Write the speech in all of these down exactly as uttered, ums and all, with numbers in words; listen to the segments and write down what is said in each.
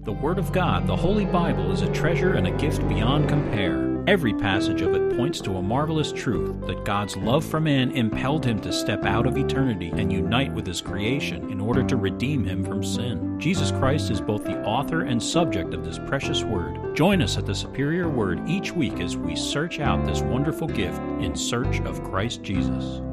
The Word of God, the Holy Bible, is a treasure and a gift beyond compare. Every passage of it points to a marvelous truth that God's love for man impelled him to step out of eternity and unite with his creation in order to redeem him from sin. Jesus Christ is both the author and subject of this precious Word. Join us at the Superior Word each week as we search out this wonderful gift in search of Christ Jesus.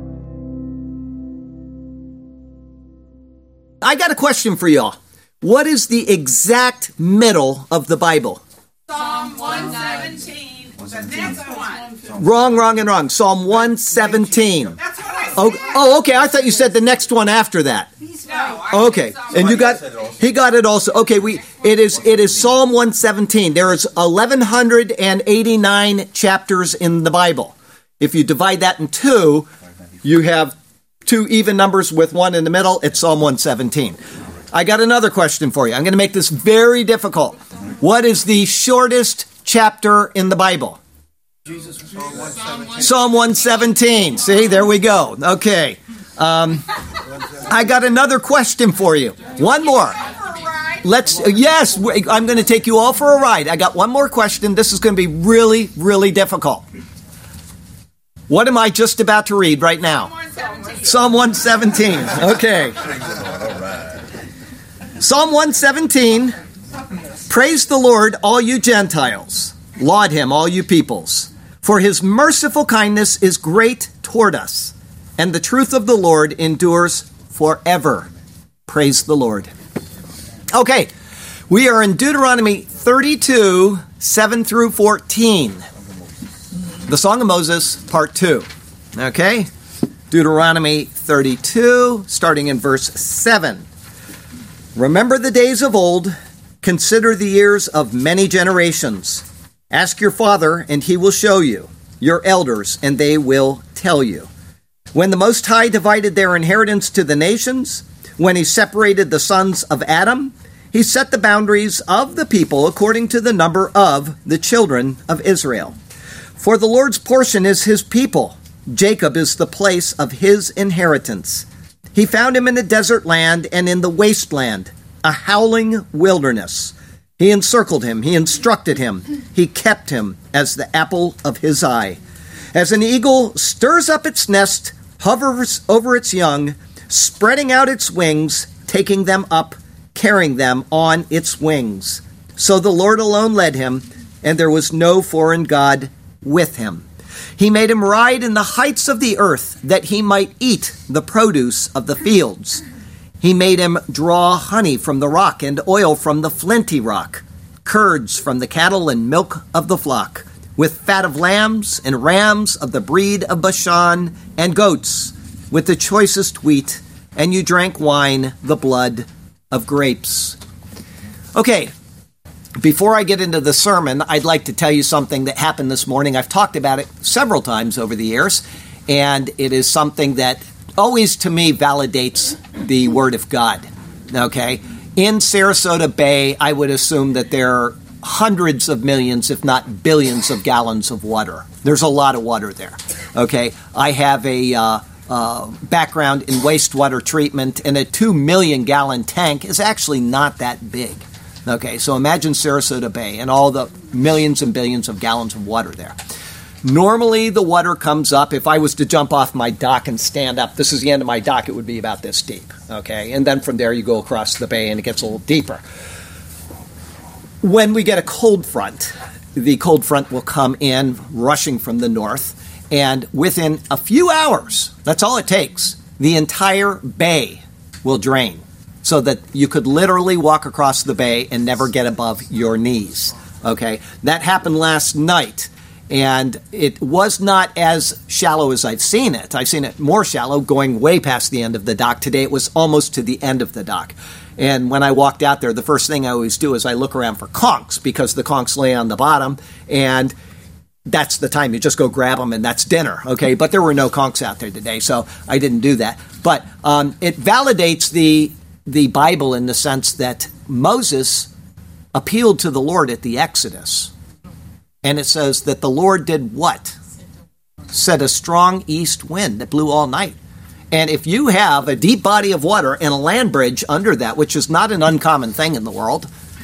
I got a question for y'all. What is the exact middle of the Bible? Psalm one seventeen. The next one. Wrong, wrong, and wrong. Psalm one seventeen. That's what I said. Oh, oh, okay. I thought you said the next one after that. No, I Okay, said Psalm and you one. got he got it also. Okay, we it is it is Psalm one seventeen. There is eleven eighty-nine chapters in the Bible. If you divide that in two, you have two even numbers with one in the middle. It's Psalm one seventeen. I got another question for you. I'm going to make this very difficult. What is the shortest chapter in the Bible? Jesus, Psalm one seventeen. Psalm one seventeen. See, there we go. Okay. Um, I got another question for you. One more. Let's, yes, I'm going to take you all for a ride. I got one more question. This is going to be really, really difficult. What am I just about to read right now? Psalm one seventeen. Okay. Psalm one seventeen. Praise the Lord, all you Gentiles. Laud him, all you peoples. For his merciful kindness is great toward us, and the truth of the Lord endures forever. Praise the Lord. Okay, we are in Deuteronomy thirty-two, seven through fourteen. The Song of Moses, part two. Okay, Deuteronomy thirty-two, starting in verse seven. Remember the days of old, consider the years of many generations. Ask your father, and he will show you, your elders, and they will tell you. When the Most High divided their inheritance to the nations, when he separated the sons of Adam, he set the boundaries of the people according to the number of the children of Israel. For the Lord's portion is his people. Jacob is the place of his inheritance. He found him in a desert land and in the wasteland, a howling wilderness. He encircled him, he instructed him, he kept him as the apple of his eye. As an eagle stirs up its nest, hovers over its young, spreading out its wings, taking them up, carrying them on its wings. So the Lord alone led him, and there was no foreign god with him. He made him ride in the heights of the earth, that he might eat the produce of the fields. He made him draw honey from the rock and oil from the flinty rock, curds from the cattle and milk of the flock, with fat of lambs and rams of the breed of Bashan, and goats, with the choicest wheat, and you drank wine, the blood of grapes. Okay, before I get into the sermon, I'd like to tell you something that happened this morning. I've talked about it several times over the years, and it is something that always, to me, validates the Word of God, okay? In Sarasota Bay, I would assume that there are hundreds of millions, if not billions, of gallons of water. There's a lot of water there, okay? I have a uh, uh, background in wastewater treatment, and a two million gallon tank is actually not that big. Okay, so imagine Sarasota Bay and all the millions and billions of gallons of water there. Normally, the water comes up. If I was to jump off my dock and stand up, this is the end of my dock, it would be about this deep. Okay, and then from there you go across the bay and it gets a little deeper. When we get a cold front, the cold front will come in rushing from the north, and within a few hours, that's all it takes, the entire bay will drain, so that you could literally walk across the bay and never get above your knees. Okay, that happened last night, and it was not as shallow as I've seen it. I've seen it more shallow, going way past the end of the dock. Today it was almost to the end of the dock. And when I walked out there, the first thing I always do is I look around for conchs, because the conchs lay on the bottom, and that's the time you just go grab them and that's dinner, okay? But there were no conchs out there today, so I didn't do that. But um, it validates the the Bible in the sense that Moses appealed to the Lord at the Exodus. And it says that the Lord did what? Set a strong east wind that blew all night. And if you have a deep body of water and a land bridge under that, which is not an uncommon thing in the world,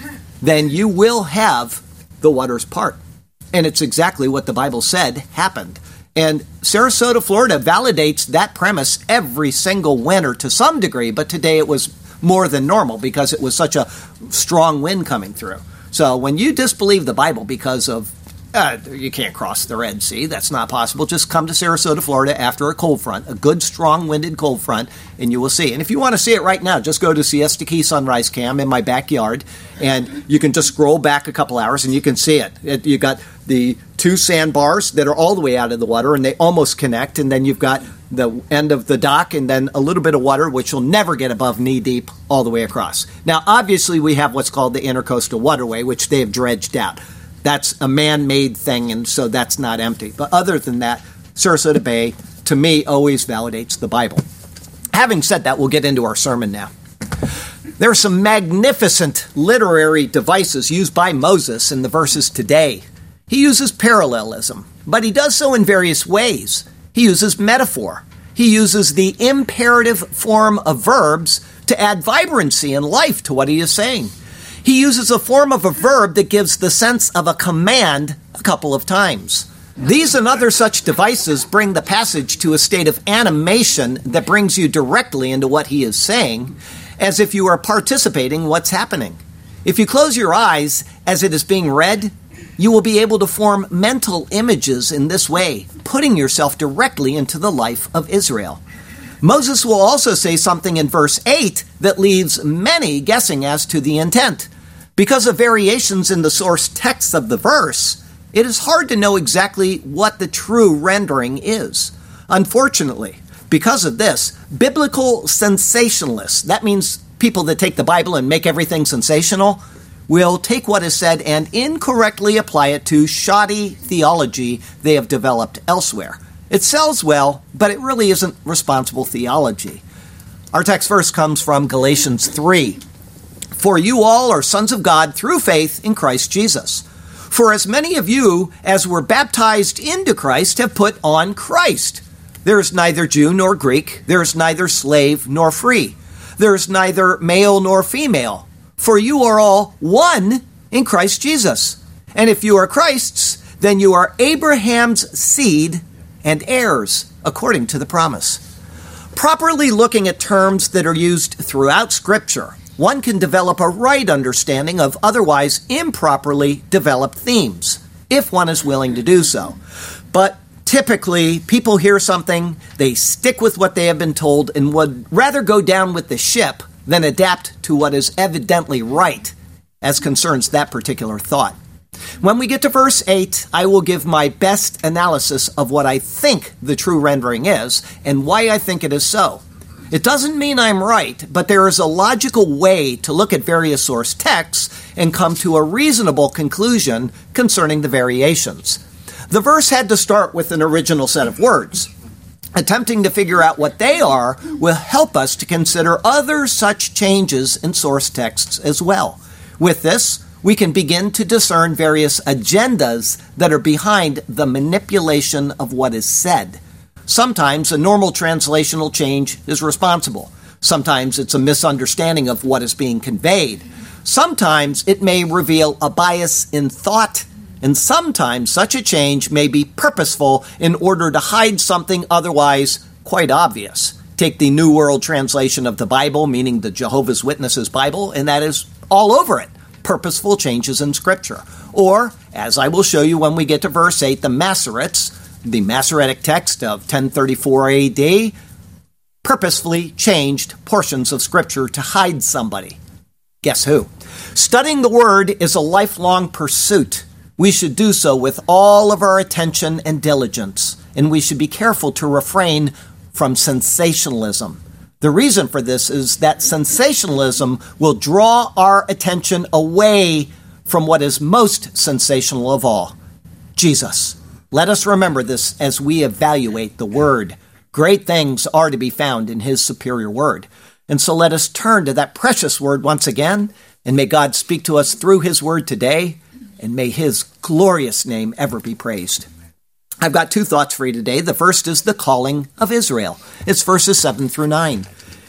then you will have the waters part. And it's exactly what the Bible said happened. And Sarasota, Florida validates that premise every single winter to some degree, but today it was more than normal because it was such a strong wind coming through. So when you disbelieve the Bible because of Uh, you can't cross the Red Sea. That's not possible. Just come to Sarasota, Florida after a cold front, a good, strong-winded cold front, and you will see. And if you want to see it right now, just go to Siesta Key Sunrise Cam in my backyard, and you can just scroll back a couple hours, and you can see it. it you got the two sandbars that are all the way out of the water, and they almost connect, and then you've got the end of the dock, and then a little bit of water, which will never get above knee-deep all the way across. Now, obviously, we have what's called the Intercoastal Waterway, which they have dredged out. That's a man-made thing, and so that's not empty. But other than that, Sarasota Bay, to me, always validates the Bible. Having said that, we'll get into our sermon now. There are some magnificent literary devices used by Moses in the verses today. He uses parallelism, but he does so in various ways. He uses metaphor. He uses the imperative form of verbs to add vibrancy and life to what he is saying. He uses a form of a verb that gives the sense of a command a couple of times. These and other such devices bring the passage to a state of animation that brings you directly into what he is saying, as if you are participating in what's happening. If you close your eyes as it is being read, you will be able to form mental images in this way, putting yourself directly into the life of Israel. Moses will also say something in verse eight that leaves many guessing as to the intent. Because of variations in the source text of the verse, it is hard to know exactly what the true rendering is. Unfortunately, because of this, biblical sensationalists, that means people that take the Bible and make everything sensational, will take what is said and incorrectly apply it to shoddy theology they have developed elsewhere. It sells well, but it really isn't responsible theology. Our text verse comes from Galatians three. For you all are sons of God through faith in Christ Jesus. For as many of you as were baptized into Christ have put on Christ. There is neither Jew nor Greek. There is neither slave nor free. There is neither male nor female. For you are all one in Christ Jesus. And if you are Christ's, then you are Abraham's seed and heirs, according to the promise. Properly looking at terms that are used throughout Scripture, one can develop a right understanding of otherwise improperly developed themes, if one is willing to do so. But typically, people hear something, they stick with what they have been told, and would rather go down with the ship than adapt to what is evidently right as concerns that particular thought. When we get to verse eight, I will give my best analysis of what I think the true rendering is and why I think it is so. It doesn't mean I'm right, but there is a logical way to look at various source texts and come to a reasonable conclusion concerning the variations. The verse had to start with an original set of words. Attempting to figure out what they are will help us to consider other such changes in source texts as well. With this, we can begin to discern various agendas that are behind the manipulation of what is said. Sometimes a normal translational change is responsible. Sometimes it's a misunderstanding of what is being conveyed. Sometimes it may reveal a bias in thought, and sometimes such a change may be purposeful in order to hide something otherwise quite obvious. Take the New World Translation of the Bible, meaning the Jehovah's Witnesses Bible, and that is all over it. Purposeful changes in Scripture. Or, as I will show you when we get to verse eight, the Masoretes, the Masoretic text of ten thirty-four A D, purposefully changed portions of Scripture to hide somebody. Guess who? Studying the Word is a lifelong pursuit. We should do so with all of our attention and diligence, and we should be careful to refrain from sensationalism. The reason for this is that sensationalism will draw our attention away from what is most sensational of all, Jesus. Let us remember this as we evaluate the Word. Great things are to be found in His superior Word. And so let us turn to that precious Word once again, and may God speak to us through His Word today, and may His glorious name ever be praised. I've got two thoughts for you today. The first is the calling of Israel. It's verses seven through nine.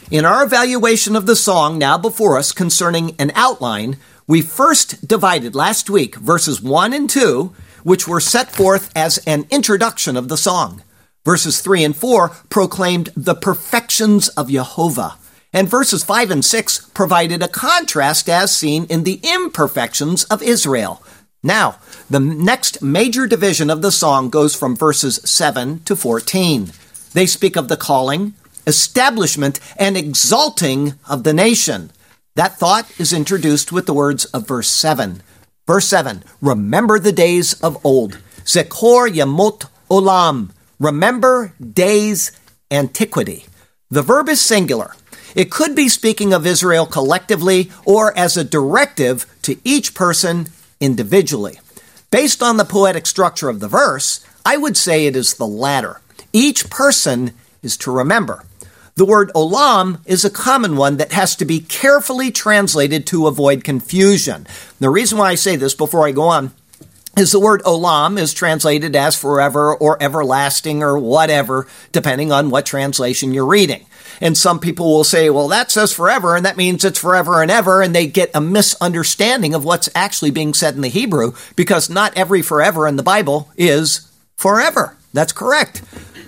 In our evaluation of the song now before us concerning an outline, we first divided last week verses one and two, which were set forth as an introduction of the song. Verses three and four proclaimed the perfections of Jehovah. And verses five and six provided a contrast as seen in the imperfections of Israel. Now, the next major division of the song goes from verses seven to fourteen. They speak of the calling, establishment, and exalting of the nation. That thought is introduced with the words of verse seven. Verse seven, remember the days of old. Zechor Yamot Olam. Remember days antiquity. The verb is singular. It could be speaking of Israel collectively or as a directive to each person individually. Based on the poetic structure of the verse, I would say it is the latter. Each person is to remember. The word olam is a common one that has to be carefully translated to avoid confusion. The reason why I say this before I go on is the word olam is translated as forever or everlasting or whatever, depending on what translation you're reading. And some people will say, well, that says forever, and that means it's forever and ever, and they get a misunderstanding of what's actually being said in the Hebrew, because not every forever in the Bible is forever. That's correct.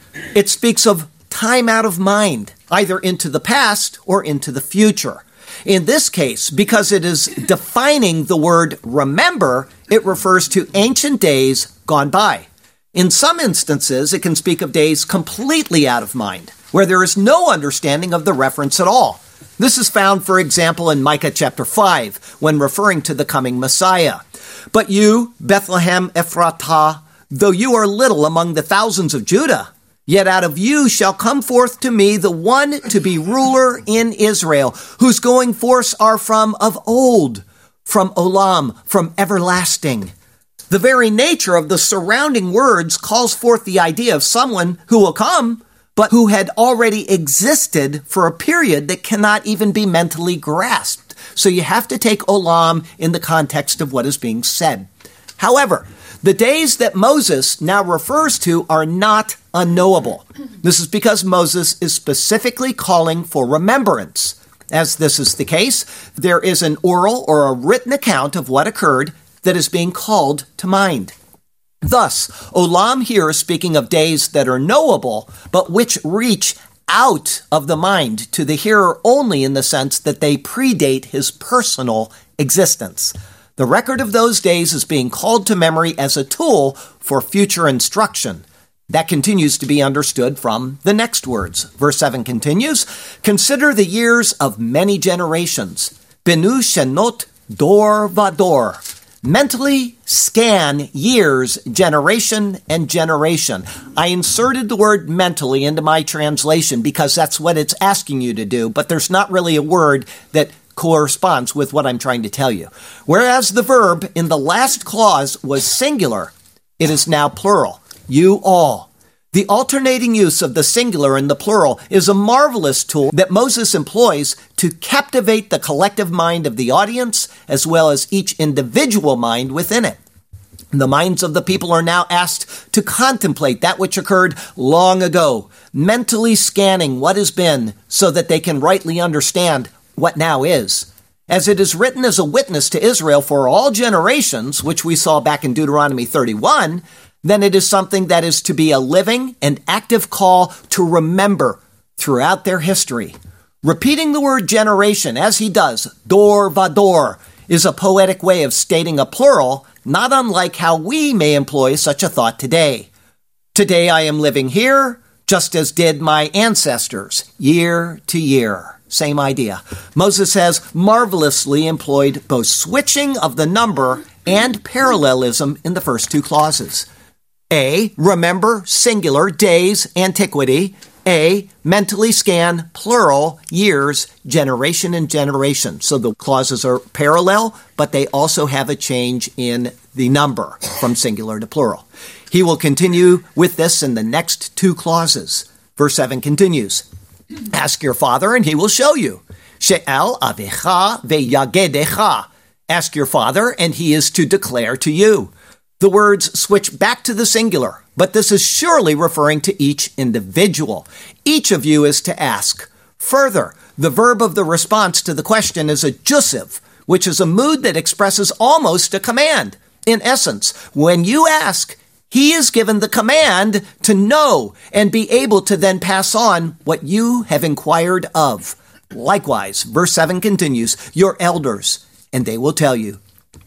It speaks of time out of mind, either into the past or into the future. In this case, because it is defining the word remember, it refers to ancient days gone by. In some instances, it can speak of days completely out of mind, where there is no understanding of the reference at all. This is found, for example, in Micah chapter five, when referring to the coming Messiah. But you, Bethlehem Ephratah, though you are little among the thousands of Judah, yet out of you shall come forth to me the one to be ruler in Israel, whose going forth are from of old, from olam, from everlasting. The very nature of the surrounding words calls forth the idea of someone who will come, but who had already existed for a period that cannot even be mentally grasped. So you have to take olam in the context of what is being said. However, the days that Moses now refers to are not unknowable. This is because Moses is specifically calling for remembrance. As this is the case, there is an oral or a written account of what occurred that is being called to mind. Thus, olam here is speaking of days that are knowable, but which reach out of the mind to the hearer only in the sense that they predate his personal existence. The record of those days is being called to memory as a tool for future instruction. That continues to be understood from the next words. Verse seven continues, consider the years of many generations. Benu shenot dor vador. Mentally scan years, generation, and generation. I inserted the word mentally into my translation because that's what it's asking you to do, but there's not really a word that corresponds with what I'm trying to tell you. Whereas the verb in the last clause was singular, it is now plural. You all. The alternating use of the singular and the plural is a marvelous tool that Moses employs to captivate the collective mind of the audience as well as each individual mind within it. The minds of the people are now asked to contemplate that which occurred long ago, mentally scanning what has been so that they can rightly understand what now is. As it is written as a witness to Israel for all generations, which we saw back in Deuteronomy thirty-one, then it is something that is to be a living and active call to remember throughout their history. Repeating the word generation, as he does, dor vador, is a poetic way of stating a plural, not unlike how we may employ such a thought today. Today I am living here, just as did my ancestors, year to year. Same idea. Moses has marvelously employed both switching of the number and parallelism in the first two clauses. A, remember, singular, days, antiquity. A, mentally scan, plural, years, generation and generation. So the clauses are parallel, but they also have a change in the number from singular to plural. He will continue with this in the next two clauses. Verse seven continues. Ask your father, and he will show you. She'el avecha veyagedecha. Ask your father, and he is to declare to you. The words switch back to the singular, but this is surely referring to each individual. Each of you is to ask. Further, The verb of the response to the question is a jussive, which is a mood that expresses almost a command. In essence, when you ask, he is given the command to know and be able to then pass on what you have inquired of. Likewise, verse seven continues, your elders, and they will tell you.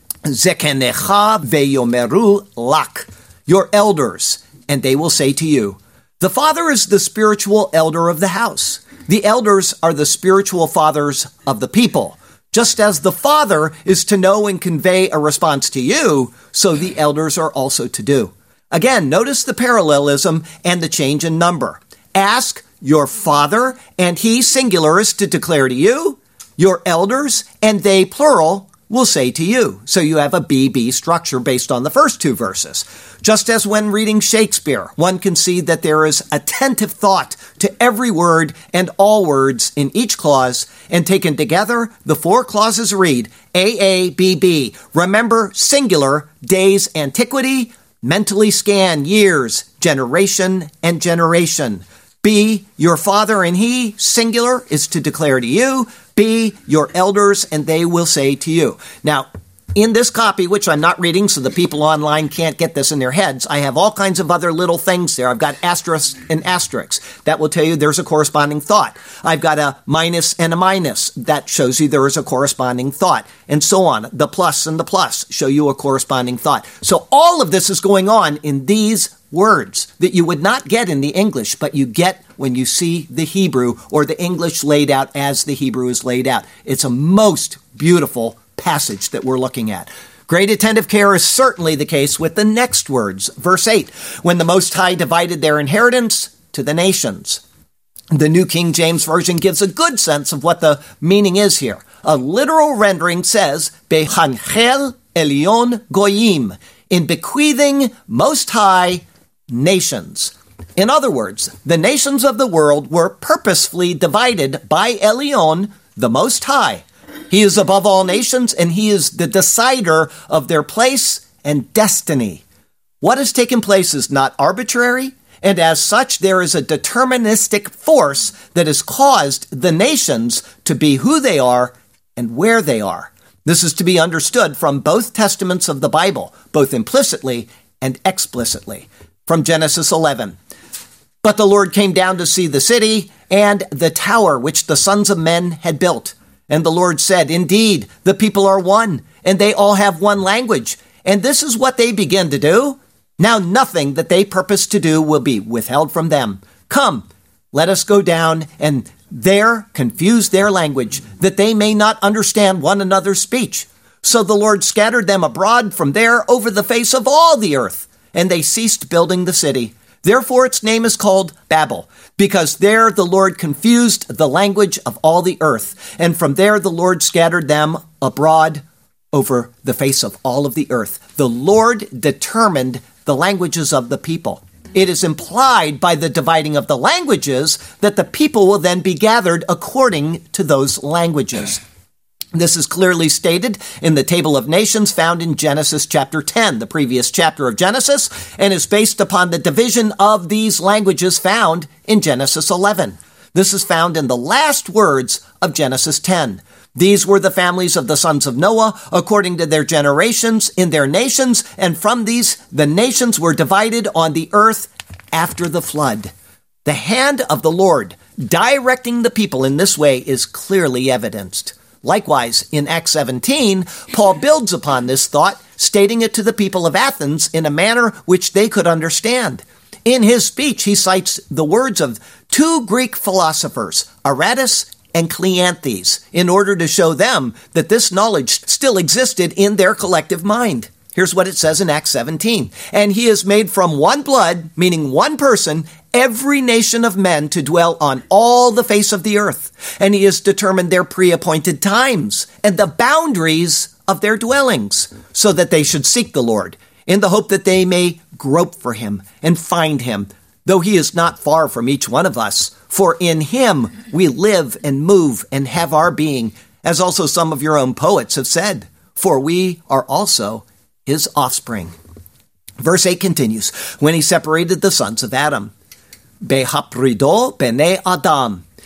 Zekenecha veyomeru lak, your elders, and they will say to you. The father is the spiritual elder of the house. The elders are the spiritual fathers of the people. Just as the father is to know and convey a response to you, so the elders are also to do. Again, notice the parallelism and the change in number. Ask your father, and he, singular, is to declare to you. Your elders, and they, plural, will say to you. So you have a B B structure based on the first two verses. Just as when reading Shakespeare, one can see that there is attentive thought to every word and all words in each clause, and taken together, the four clauses read A A B B. Remember, singular, days, antiquity, mentally scan, years, generation, and generation. B, your father and he, singular, is to declare to you. B, your elders, and they will say to you. Now, in this copy, which I'm not reading so the people online can't get this in their heads, I have all kinds of other little things there. I've got asterisks and asterisks. That will tell you there's a corresponding thought. I've got a minus and a minus. That shows you there is a corresponding thought. And so on. The plus and the plus show you a corresponding thought. So all of this is going on in these words that you would not get in the English, but you get when you see the Hebrew or the English laid out as the Hebrew is laid out. It's a most beautiful passage that we're looking at. Great attentive care is certainly the case with the next words. Verse eight, when the Most High divided their inheritance to the nations. The New King James Version gives a good sense of what the meaning is here. A literal rendering says, Behanchel Elion Goyim, in bequeathing Most High nations. In other words, the nations of the world were purposefully divided by Elion, the Most High. He is above all nations, and he is the decider of their place and destiny. What has taken place is not arbitrary, and as such, there is a deterministic force that has caused the nations to be who they are and where they are. This is to be understood from both testaments of the Bible, both implicitly and explicitly. From Genesis eleven. But the Lord came down to see the city and the tower which the sons of men had built. And the Lord said, indeed, the people are one, and they all have one language. And this is what they begin to do. Now nothing that they purpose to do will be withheld from them. Come, let us go down and there confuse their language, that they may not understand one another's speech. So the Lord scattered them abroad from there over the face of all the earth, and they ceased building the city. Therefore its name is called Babel, because there the Lord confused the language of all the earth, and from there the Lord scattered them abroad over the face of all of the earth. The Lord determined the languages of the people. It is implied by the dividing of the languages that the people will then be gathered according to those languages. This is clearly stated in the Table of Nations found in Genesis chapter ten, the previous chapter of Genesis, and is based upon the division of these languages found in Genesis eleven. This is found in the last words of Genesis ten. These were the families of the sons of Noah, according to their generations in their nations, and from these the nations were divided on the earth after the flood. The hand of the Lord directing the people in this way is clearly evidenced. Likewise, in Acts seventeen, Paul builds upon this thought, stating it to the people of Athens in a manner which they could understand. In his speech, he cites the words of two Greek philosophers, Aratus and Cleanthes, in order to show them that this knowledge still existed in their collective mind. Here's what it says in Acts seventeen. And he has made from one blood, meaning one person, every nation of men to dwell on all the face of the earth. And he has determined their pre-appointed times and the boundaries of their dwellings, so that they should seek the Lord, in the hope that they may grope for him and find him, though he is not far from each one of us. For in him we live and move and have our being, as also some of your own poets have said, for we are also his offspring. Verse eight continues, when he separated the sons of Adam, Behaprido bene Adam,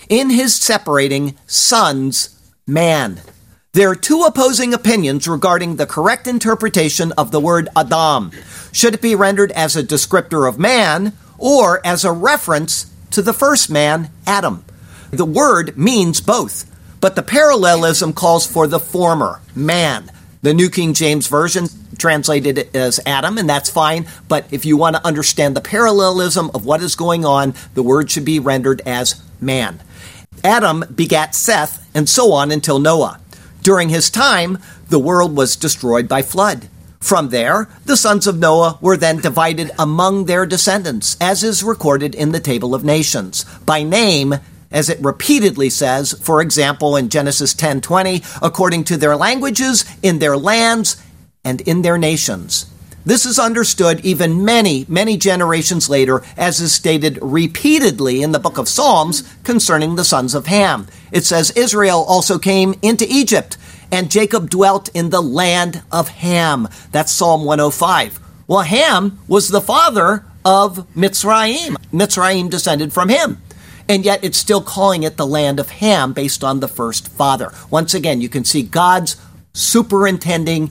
in his separating sons, man. There are two opposing opinions regarding the correct interpretation of the word Adam. Should it be rendered as a descriptor of man or as a reference to the first man, Adam? The word means both, but the parallelism calls for the former, man. The New King James Version translated it as Adam, and that's fine, but if you want to understand the parallelism of what is going on, the word should be rendered as man. Adam begat Seth, and so on until Noah. During his time, the world was destroyed by flood. From there, the sons of Noah were then divided among their descendants, as is recorded in the Table of Nations, by name, as it repeatedly says, for example, in Genesis ten twenty, according to their languages, in their lands, and in their nations. This is understood even many, many generations later, as is stated repeatedly in the book of Psalms concerning the sons of Ham. It says, Israel also came into Egypt, and Jacob dwelt in the land of Ham. That's Psalm one oh five. Well, Ham was the father of Mitzrayim. Mitzrayim descended from him. And yet it's still calling it the land of Ham based on the first father. Once again, you can see God's superintending,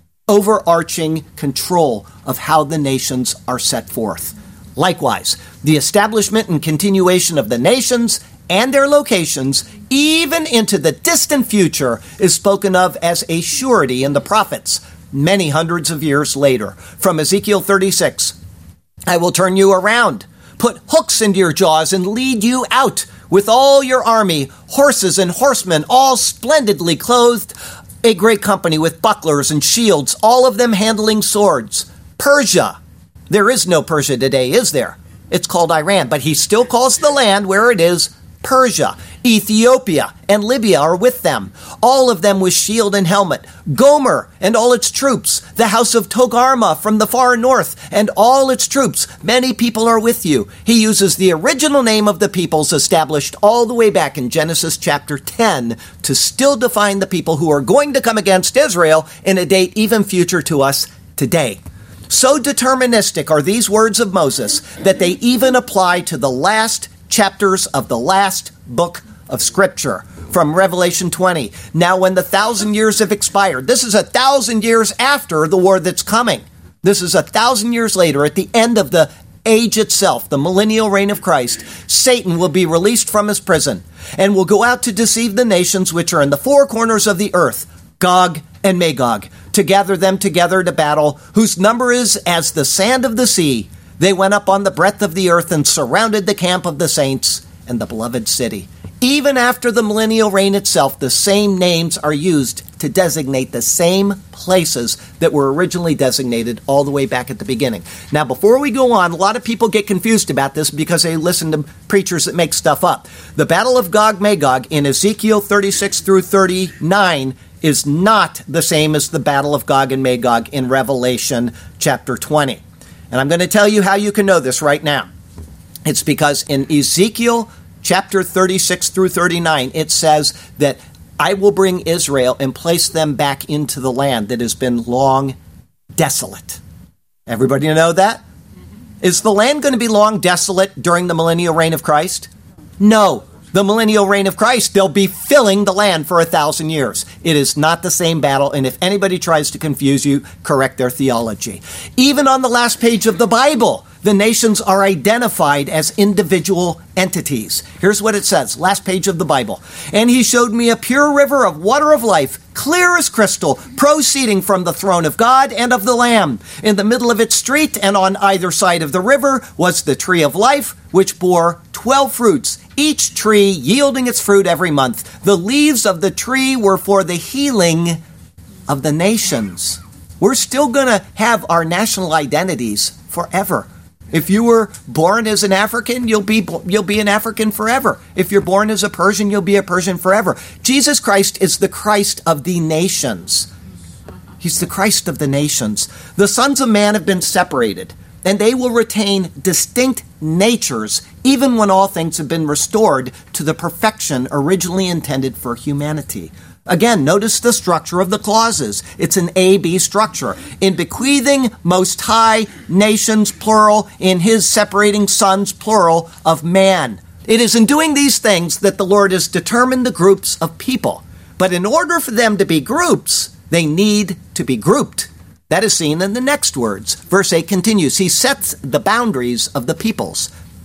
overarching control of how the nations are set forth. Likewise, the establishment and continuation of the nations and their locations, even into the distant future, is spoken of as a surety in the prophets, many hundreds of years later. From Ezekiel thirty-six, I will turn you around, put hooks into your jaws, and lead you out with all your army, horses and horsemen, all splendidly clothed, a great company with bucklers and shields, all of them handling swords. Persia. There is no Persia today, is there? It's called Iran, but he still calls the land where it is Persia. Ethiopia and Libya are with them, all of them with shield and helmet. Gomer and all its troops, the house of Togarmah from the far north and all its troops. Many people are with you. He uses the original name of the peoples established all the way back in Genesis chapter ten to still define the people who are going to come against Israel in a date even future to us today. So deterministic are these words of Moses that they even apply to the last chapters of the last book of Scripture. From Revelation twenty. Now when the thousand years have expired, this is a thousand years after the war that's coming. This is a thousand years later, at the end of the age itself, the millennial reign of Christ, Satan will be released from his prison and will go out to deceive the nations which are in the four corners of the earth, Gog and Magog, to gather them together to battle, whose number is as the sand of the sea. They went up on the breadth of the earth and surrounded the camp of the saints and the beloved city. Even after the millennial reign itself, the same names are used to designate the same places that were originally designated all the way back at the beginning. Now, before we go on, a lot of people get confused about this because they listen to preachers that make stuff up. The Battle of Gog-Magog in Ezekiel thirty-six through thirty-nine is not the same as the Battle of Gog and Magog in Revelation chapter twenty. And I'm going to tell you how you can know this right now. It's because in Ezekiel chapter thirty-six through thirty-nine, it says that I will bring Israel and place them back into the land that has been long desolate. Everybody know that? Is the land going to be long desolate during the millennial reign of Christ? No. The millennial reign of Christ, they'll be filling the land for a thousand years. It is not the same battle, and if anybody tries to confuse you, correct their theology. Even on the last page of the Bible, the nations are identified as individual entities. Here's what it says, last page of the Bible. And he showed me a pure river of water of life, clear as crystal, proceeding from the throne of God and of the Lamb. In the middle of its street and on either side of the river was the tree of life, which bore twelve fruits, each tree yielding its fruit every month. The leaves of the tree were for the healing of the nations. We're still going to have our national identities forever. If you were born as an African, you'll be you'll be an African forever. If you're born as a Persian, you'll be a Persian forever. Jesus Christ is the Christ of the nations. He's the Christ of the nations. The sons of man have been separated, and they will retain distinct natures even when all things have been restored to the perfection originally intended for humanity. Again, notice the structure of the clauses. It's an A B structure. In bequeathing most high nations, plural, in his separating sons, plural, of man. It is in doing these things that the Lord has determined the groups of people. But in order for them to be groups, they need to be grouped. That is seen in the next words. Verse eight continues, he sets the boundaries of the peoples.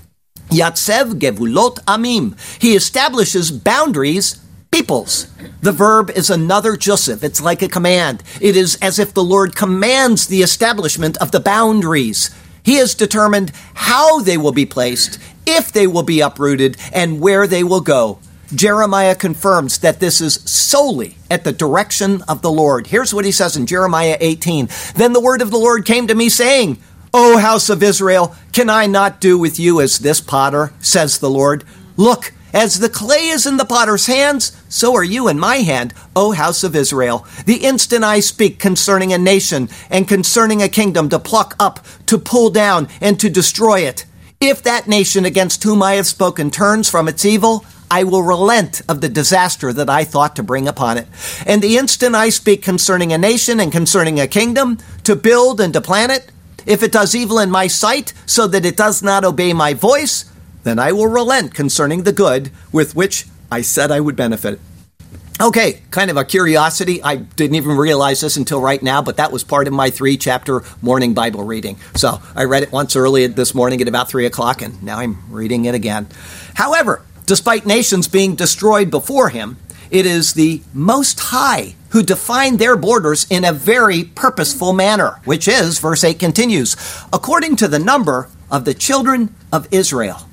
Yatsev gevulot amim. He establishes boundaries, peoples. The verb is another Joseph. It's like a command. It is as if the Lord commands the establishment of the boundaries. He has determined how they will be placed, if they will be uprooted, and where they will go. Jeremiah confirms that this is solely at the direction of the Lord. Here's what he says in Jeremiah eighteen. Then the word of the Lord came to me saying, O house of Israel, can I not do with you as this potter, says the Lord? Look, as the clay is in the potter's hands, so are you in my hand, O house of Israel. The instant I speak concerning a nation and concerning a kingdom to pluck up, to pull down, and to destroy it, if that nation against whom I have spoken turns from its evil, I will relent of the disaster that I thought to bring upon it. And the instant I speak concerning a nation and concerning a kingdom, to build and to plan it, if it does evil in my sight, so that it does not obey my voice, then I will relent concerning the good with which I said I would benefit. Okay, kind of a curiosity. I didn't even realize this until right now, but that was part of my three-chapter morning Bible reading. So I read it once early this morning at about three o'clock, and now I'm reading it again. However, despite nations being destroyed before him, it is the Most High who defined their borders in a very purposeful manner, which is, verse eight continues, according to the number of the children of Israel.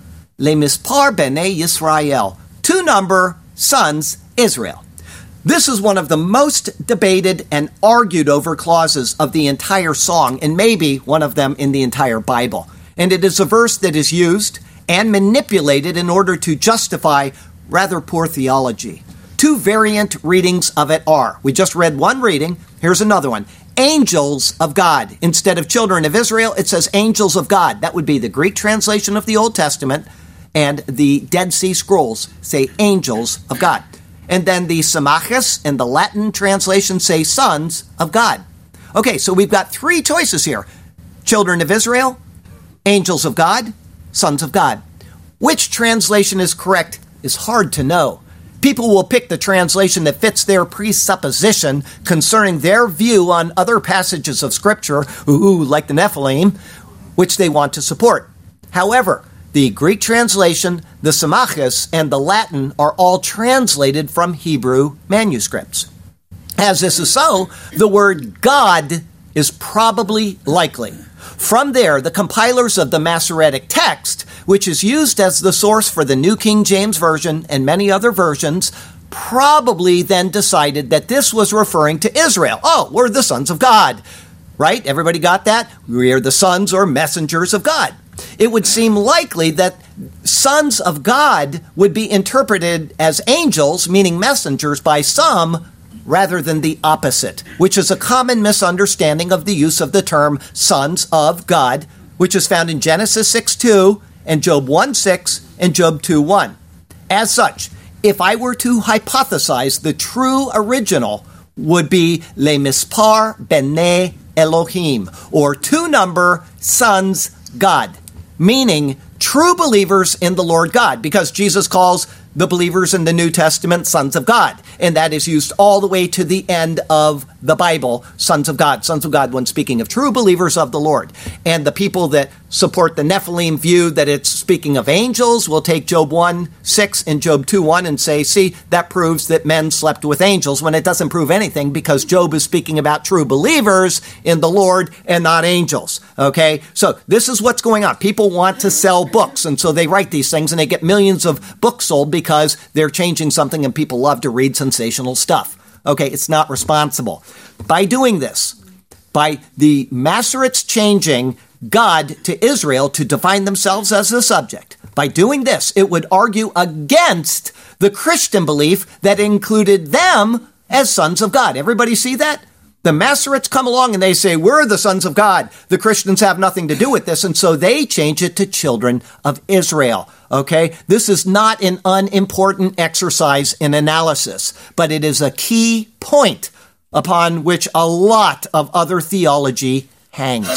Le mispar b'nei Yisrael, to number sons Israel. This is one of the most debated and argued over clauses of the entire song, and maybe one of them in the entire Bible. And it is a verse that is used and manipulated in order to justify rather poor theology. Two variant readings of it are, we just read one reading, here's another one. Angels of God. Instead of children of Israel, it says angels of God. That would be the Greek translation of the Old Testament, and the Dead Sea Scrolls say angels of God. And then the Symmachus and the Latin translation say sons of God. Okay, so we've got three choices here. Children of Israel, angels of God, sons of God. Which translation is correct is hard to know. People will pick the translation that fits their presupposition concerning their view on other passages of Scripture, ooh, like the Nephilim, which they want to support. However, the Greek translation, the Symmachus, and the Latin are all translated from Hebrew manuscripts. As this is so, the word God is probably likely. From there, the compilers of the Masoretic text, which is used as the source for the New King James Version and many other versions, probably then decided that this was referring to Israel. Oh, we're the sons of God, right? Everybody got that? We are the sons or messengers of God. It would seem likely that sons of God would be interpreted as angels, meaning messengers, by some, rather than the opposite, which is a common misunderstanding of the use of the term sons of God, which is found in Genesis six two and Job one six and Job two one. As such, if I were to hypothesize, the true original would be Le Mispar B'nai Elohim, or to number sons God, meaning true believers in the Lord God, because Jesus calls the believers in the New Testament sons of God, and that is used all the way to the end of the Bible, sons of God, sons of God, when speaking of true believers of the Lord. And the people that support the Nephilim view that it's speaking of angels will take Job one six and Job two one and say, see, that proves that men slept with angels, when it doesn't prove anything, because Job is speaking about true believers in the Lord and not angels. Okay, so this is what's going on. People want to sell books, and so they write these things, and they get millions of books sold because they're changing something, and people love to read sensational stuff. Okay, it's not responsible. By doing this, by the Masoretes changing God to Israel to define themselves as the subject, by doing this, it would argue against the Christian belief that included them as sons of God. Everybody see that? The Masoretes come along and they say, we're the sons of God. The Christians have nothing to do with this, and so they change it to children of Israel. Okay? This is not an unimportant exercise in analysis, but it is a key point upon which a lot of other theology hangs.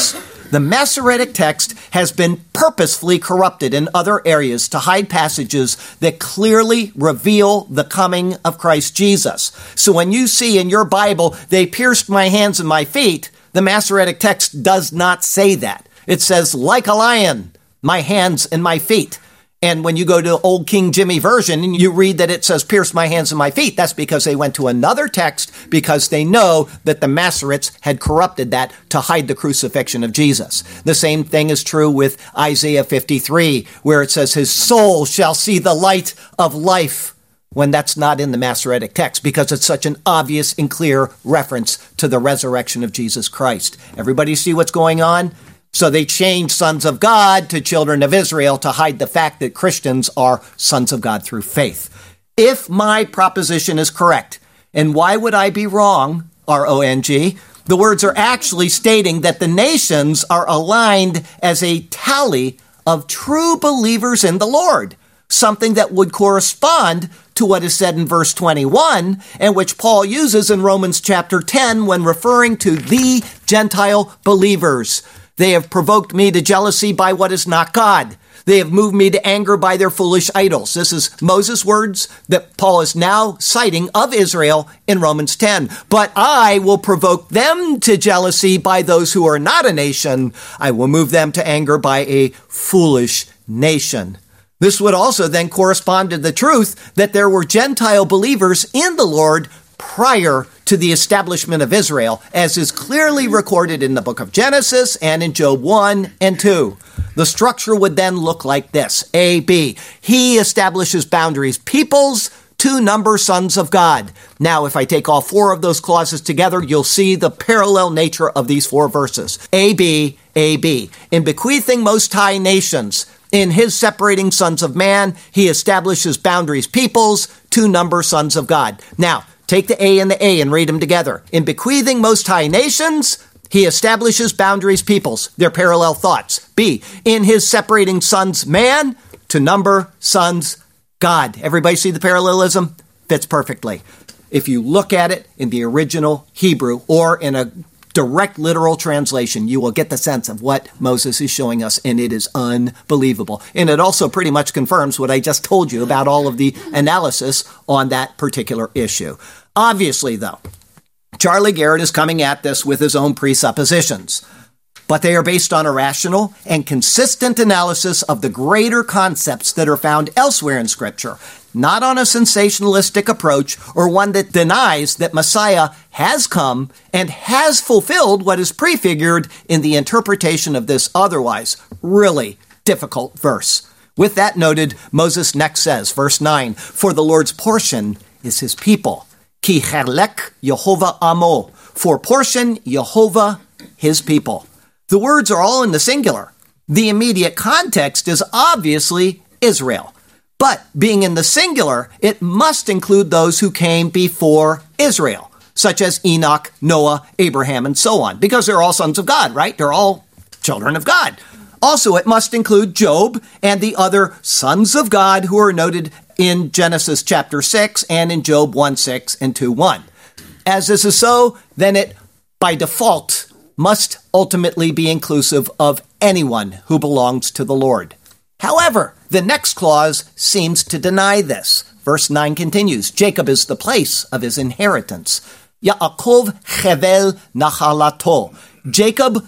The Masoretic text has been purposefully corrupted in other areas to hide passages that clearly reveal the coming of Christ Jesus. So when you see in your Bible, they pierced my hands and my feet, the Masoretic text does not say that. It says, like a lion, my hands and my feet. And when you go to Old King Jimmy Version and you read that it says, pierce my hands and my feet, that's because they went to another text because they know that the Masoretes had corrupted that to hide the crucifixion of Jesus. The same thing is true with Isaiah fifty-three, where it says, his soul shall see the light of life, when that's not in the Masoretic text because it's such an obvious and clear reference to the resurrection of Jesus Christ. Everybody see what's going on? So they changed sons of God to children of Israel to hide the fact that Christians are sons of God through faith. If my proposition is correct, and why would I be wrong, R O N G, the words are actually stating that the nations are aligned as a tally of true believers in the Lord, something that would correspond to what is said in verse twenty-one, and which Paul uses in Romans chapter ten when referring to the Gentile believers. They have provoked me to jealousy by what is not God. They have moved me to anger by their foolish idols. This is Moses' words that Paul is now citing of Israel in Romans ten. But I will provoke them to jealousy by those who are not a nation. I will move them to anger by a foolish nation. This would also then correspond to the truth that there were Gentile believers in the Lord prior to the establishment of Israel, as is clearly recorded in the book of Genesis and in Job one and two. The structure would then look like this. A, B. He establishes boundaries. Peoples to number sons of God. Now, if I take all four of those clauses together, you'll see the parallel nature of these four verses. A, B, A, B. In bequeathing most high nations, in his separating sons of man, he establishes boundaries. Peoples to number sons of God. Now, take the A and the A and read them together. In bequeathing most high nations, he establishes boundaries, peoples. They're parallel thoughts. B, in his separating sons, man, to number sons, God. Everybody see the parallelism? Fits perfectly. If you look at it in the original Hebrew or in a direct literal translation, you will get the sense of what Moses is showing us, and it is unbelievable. And it also pretty much confirms what I just told you about all of the analysis on that particular issue. Obviously, though, Charlie Garrett is coming at this with his own presuppositions, but they are based on a rational and consistent analysis of the greater concepts that are found elsewhere in Scripture, not on a sensationalistic approach or one that denies that Messiah has come and has fulfilled what is prefigured in the interpretation of this otherwise really difficult verse. With that noted, Moses next says, verse nine, for the Lord's portion is his people. Ki chelek Yehovah amo. For portion, Yehovah, his people. The words are all in the singular. The immediate context is obviously Israel. But being in the singular, it must include those who came before Israel, such as Enoch, Noah, Abraham, and so on, because they're all sons of God, right? They're all children of God. Also, it must include Job and the other sons of God who are noted in Genesis chapter six and in Job one six and two one. As this is so, then it, by default, must ultimately be inclusive of anyone who belongs to the Lord. However, the next clause seems to deny this. Verse nine continues, Jacob is the place of his inheritance. Yaakov chevel nachalato. Jacob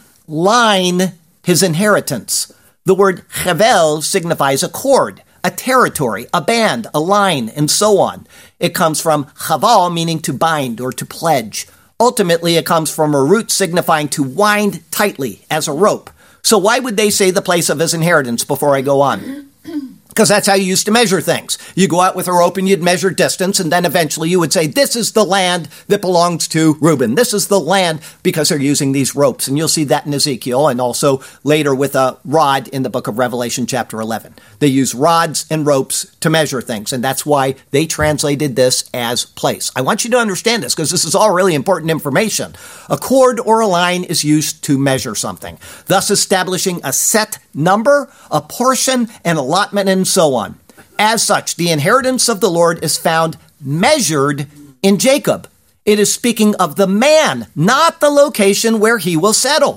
line his inheritance. The word chevel signifies a cord, a territory, a band, a line, and so on. It comes from chaval, meaning to bind or to pledge. Ultimately, it comes from a root signifying to wind tightly as a rope. So why would they say the place of his inheritance before I go on? Because that's how you used to measure things. You go out with a rope and you'd measure distance, and then eventually you would say, this is the land that belongs to Reuben. This is the land, because they're using these ropes. And you'll see that in Ezekiel and also later with a rod in the book of Revelation chapter eleven. They use rods and ropes to measure things, and that's why they translated this as place. I want you to understand this because this is all really important information. A cord or a line is used to measure something, thus establishing a set number, a portion, an allotment, and so on. As such, the inheritance of the Lord is found measured in Jacob. It is speaking of the man, not the location where he will settle.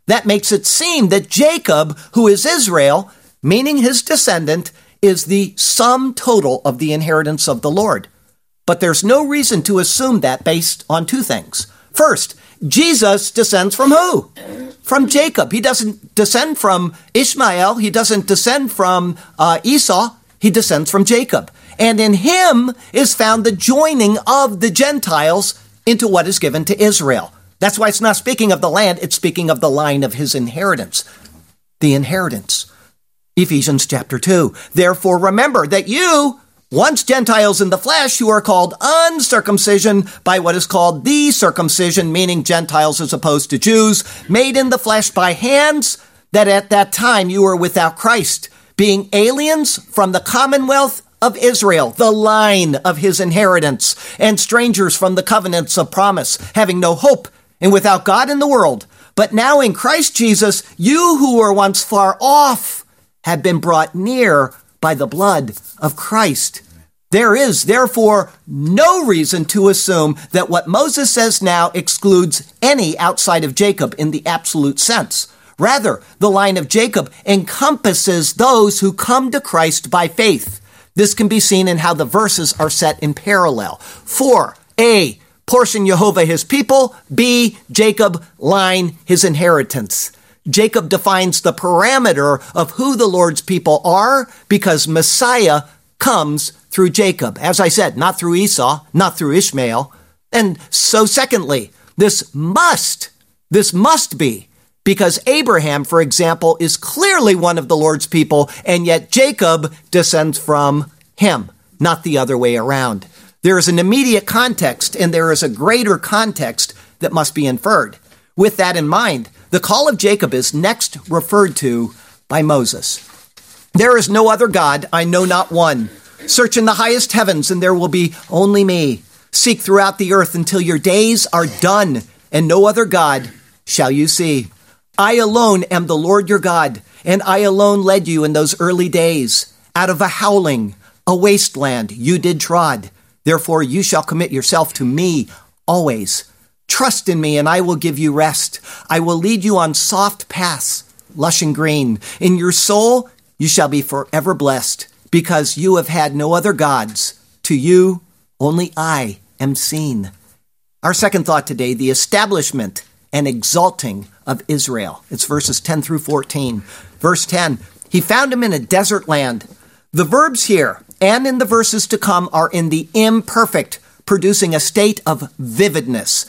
That makes it seem that Jacob, who is Israel, meaning his descendant, is the sum total of the inheritance of the Lord. But there's no reason to assume that based on two things. First, Jesus descends from who? From Jacob. He doesn't descend from Ishmael. He doesn't descend from uh, Esau. He descends from Jacob. And in him is found the joining of the Gentiles into what is given to Israel. That's why it's not speaking of the land. It's speaking of the line of his inheritance. The inheritance. Ephesians chapter two. Therefore, remember that you, once Gentiles in the flesh, who are called uncircumcision by what is called the circumcision, meaning Gentiles as opposed to Jews, made in the flesh by hands, that at that time you were without Christ, being aliens from the commonwealth of Israel, the line of his inheritance, and strangers from the covenants of promise, having no hope and without God in the world. But now in Christ Jesus, you who were once far off have been brought near by the blood of Christ. There is, therefore, no reason to assume that what Moses says now excludes any outside of Jacob in the absolute sense. Rather, the line of Jacob encompasses those who come to Christ by faith. This can be seen in how the verses are set in parallel. For A, portion Jehovah his people. B, Jacob, line his inheritance. Jacob defines the parameter of who the Lord's people are because Messiah comes through Jacob. As I said, not through Esau, not through Ishmael. And so secondly, this must, this must be because Abraham, for example, is clearly one of the Lord's people, and yet Jacob descends from him, not the other way around. There is an immediate context, and there is a greater context that must be inferred. With that in mind, the call of Jacob is next referred to by Moses. There is no other God, I know not one. Search in the highest heavens, and there will be only me. Seek throughout the earth until your days are done, and no other God shall you see. I alone am the Lord your God, and I alone led you in those early days. Out of a howling, a wasteland you did trod. Therefore you shall commit yourself to me always. Trust in me, and I will give you rest. I will lead you on soft paths, lush and green. In your soul you shall be forever blessed, because you have had no other gods. To you only I am seen. Our second thought today, the establishment and exalting of Israel. It's verses ten through fourteen. Verse ten, he found him in a desert land. The verbs here and in the verses to come are in the imperfect, producing a state of vividness.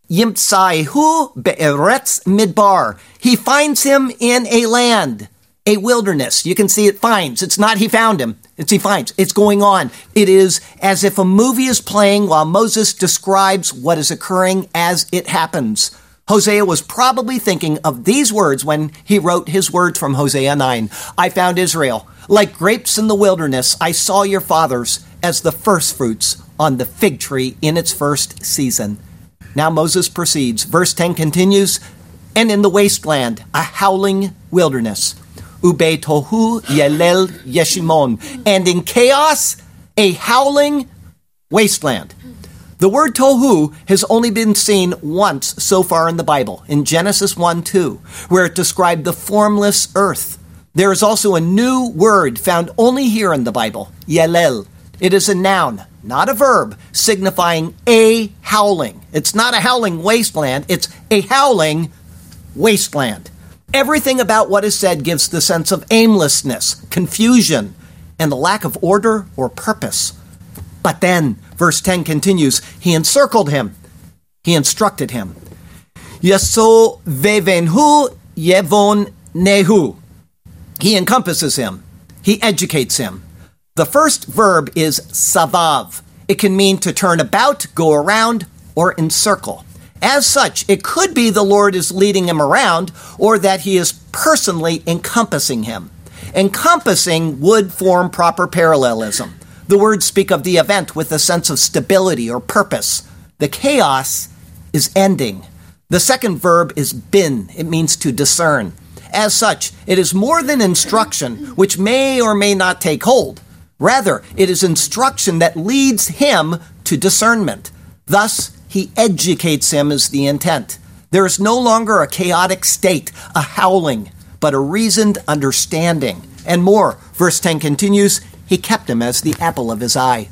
Yimtsaihu be'eretz midbar. He finds him in a land, a wilderness. You can see it finds. It's not he found him. It's he finds. It's going on. It is as if a movie is playing while Moses describes what is occurring as it happens. Hosea was probably thinking of these words when he wrote his words from Hosea nine. I found Israel. Like grapes in the wilderness, I saw your fathers as the first fruits on the fig tree in its first season. Now Moses proceeds. Verse ten continues, and in the wasteland, a howling wilderness. Ube tohu yelel yeshimon. And in chaos, a howling wasteland. The word tohu has only been seen once so far in the Bible, in Genesis one two, where it described the formless earth. There is also a new word found only here in the Bible, yelel. It is a noun, not a verb, signifying a howling. It's not a howling wasteland, it's a howling wasteland. Everything about what is said gives the sense of aimlessness, confusion, and the lack of order or purpose. But then, verse ten continues, he encircled him. He instructed him. Yaso vevenhu yevon nehu. He encompasses him. He educates him. The first verb is savav. It can mean to turn about, go around, or encircle. As such, it could be the Lord is leading him around, or that he is personally encompassing him. Encompassing would form proper parallelism. The words speak of the event with a sense of stability or purpose. The chaos is ending. The second verb is bin. It means to discern. As such, it is more than instruction, which may or may not take hold. Rather, it is instruction that leads him to discernment. Thus, he educates him is the intent. There is no longer a chaotic state, a howling, but a reasoned understanding. And more, verse ten continues, he kept him as the apple of his eye.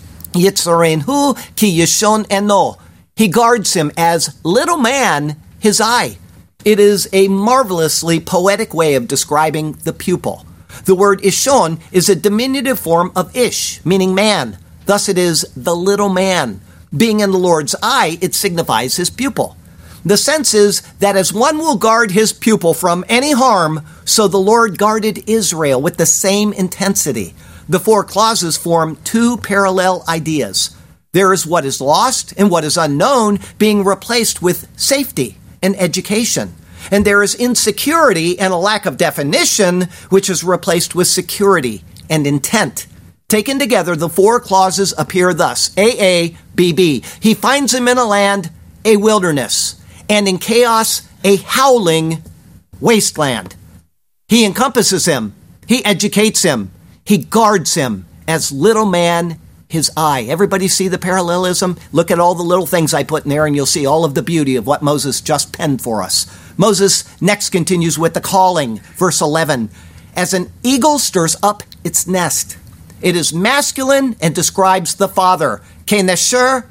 Yitzorenhu ki yishon eno. He guards him as little man, his eye. It is a marvelously poetic way of describing the pupil. The word ishon is a diminutive form of ish, meaning man. Thus it is the little man. Being in the Lord's eye, it signifies his pupil. The sense is that as one will guard his pupil from any harm, so the Lord guarded Israel with the same intensity. The four clauses form two parallel ideas. There is what is lost and what is unknown being replaced with safety and education. And there is insecurity and a lack of definition, which is replaced with security and intent. Taken together, the four clauses appear thus, A A B B. He finds him in a land, a wilderness, and in chaos, a howling wasteland. He encompasses him. He educates him. He guards him as little man, his eye. Everybody see the parallelism? Look at all the little things I put in there, and you'll see all of the beauty of what Moses just penned for us. Moses next continues with the calling, verse eleven. As an eagle stirs up its nest. It is masculine and describes the father. Kenesher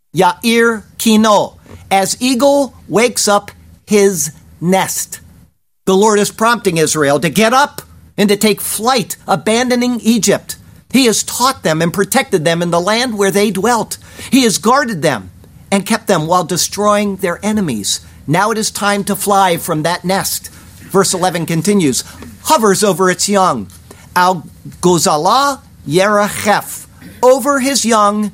Yair Kino. As eagle wakes up his nest. The Lord is prompting Israel to get up and to take flight, abandoning Egypt. He has taught them and protected them in the land where they dwelt. He has guarded them and kept them while destroying their enemies. Now it is time to fly from that nest. Verse eleven continues, hovers over its young. Al Gozala Yerachef. Over his young,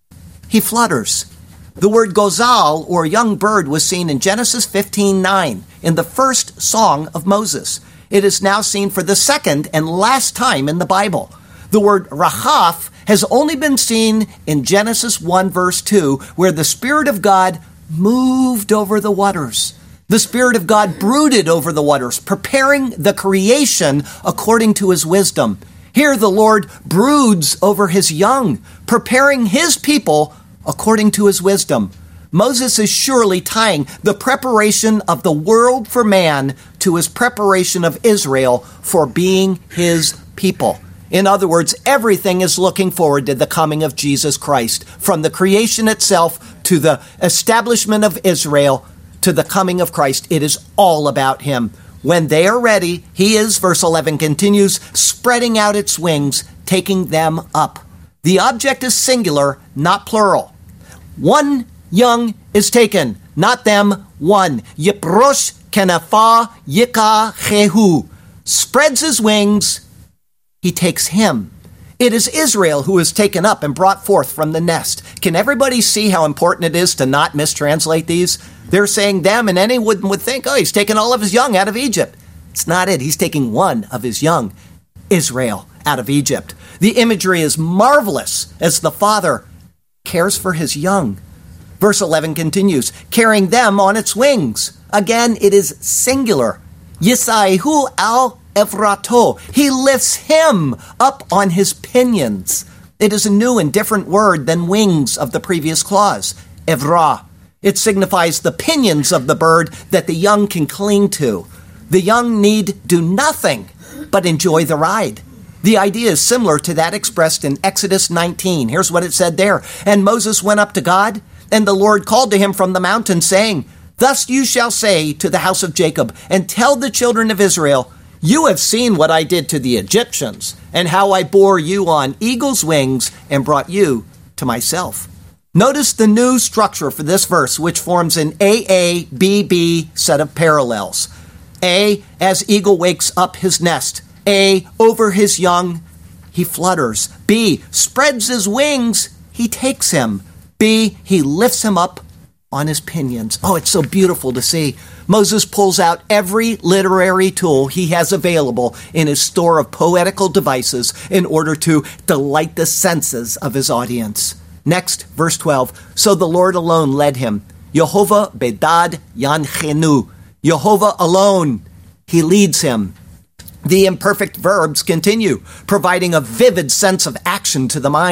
he flutters. The word gozal, or young bird, was seen in Genesis fifteen nine, in the first song of Moses. It is now seen for the second and last time in the Bible. The word rachaf has only been seen in Genesis one verse two, where the Spirit of God moved over the waters. The Spirit of God brooded over the waters, preparing the creation according to his wisdom. Here the Lord broods over his young, preparing his people according to his wisdom. Moses is surely tying the preparation of the world for man to his preparation of Israel for being his people. In other words, everything is looking forward to the coming of Jesus Christ, from the creation itself to the establishment of Israel to the coming of Christ. It is all about him. When they are ready, he is, verse eleven continues, spreading out its wings, taking them up. The object is singular, not plural. One young is taken, not them, one. Yiprosh kenafa yika chehu. Spreads his wings, he takes him. It is Israel who is taken up and brought forth from the nest. Can everybody see how important it is to not mistranslate these? They're saying them, and anyone would think, oh, he's taking all of his young out of Egypt. It's not it. He's taking one of his young, Israel, out of Egypt. The imagery is marvelous as the father cares for his young. Verse eleven continues, carrying them on its wings. Again, it is singular. Yisaihu al Evrato. He lifts him up on his pinions. It is a new and different word than wings of the previous clause. Evra. It signifies the pinions of the bird that the young can cling to. The young need do nothing but enjoy the ride. The idea is similar to that expressed in Exodus nineteen. Here's what it said there. And Moses went up to God, and the Lord called to him from the mountain, saying, thus you shall say to the house of Jacob, and tell the children of Israel, you have seen what I did to the Egyptians, and how I bore you on eagle's wings and brought you to myself. Notice the new structure for this verse, which forms an A A B B set of parallels. A, as eagle wakes up his nest. A, over his young, he flutters. B, spreads his wings, he takes him. B, he lifts him up on his pinions. Oh, it's so beautiful to see. Moses pulls out every literary tool he has available in his store of poetical devices in order to delight the senses of his audience. Next, verse twelve, so the Lord alone led him. Yehovah bedad yanchenu. Yehovah alone, he leads him. The imperfect verbs continue, providing a vivid sense of action to the mind.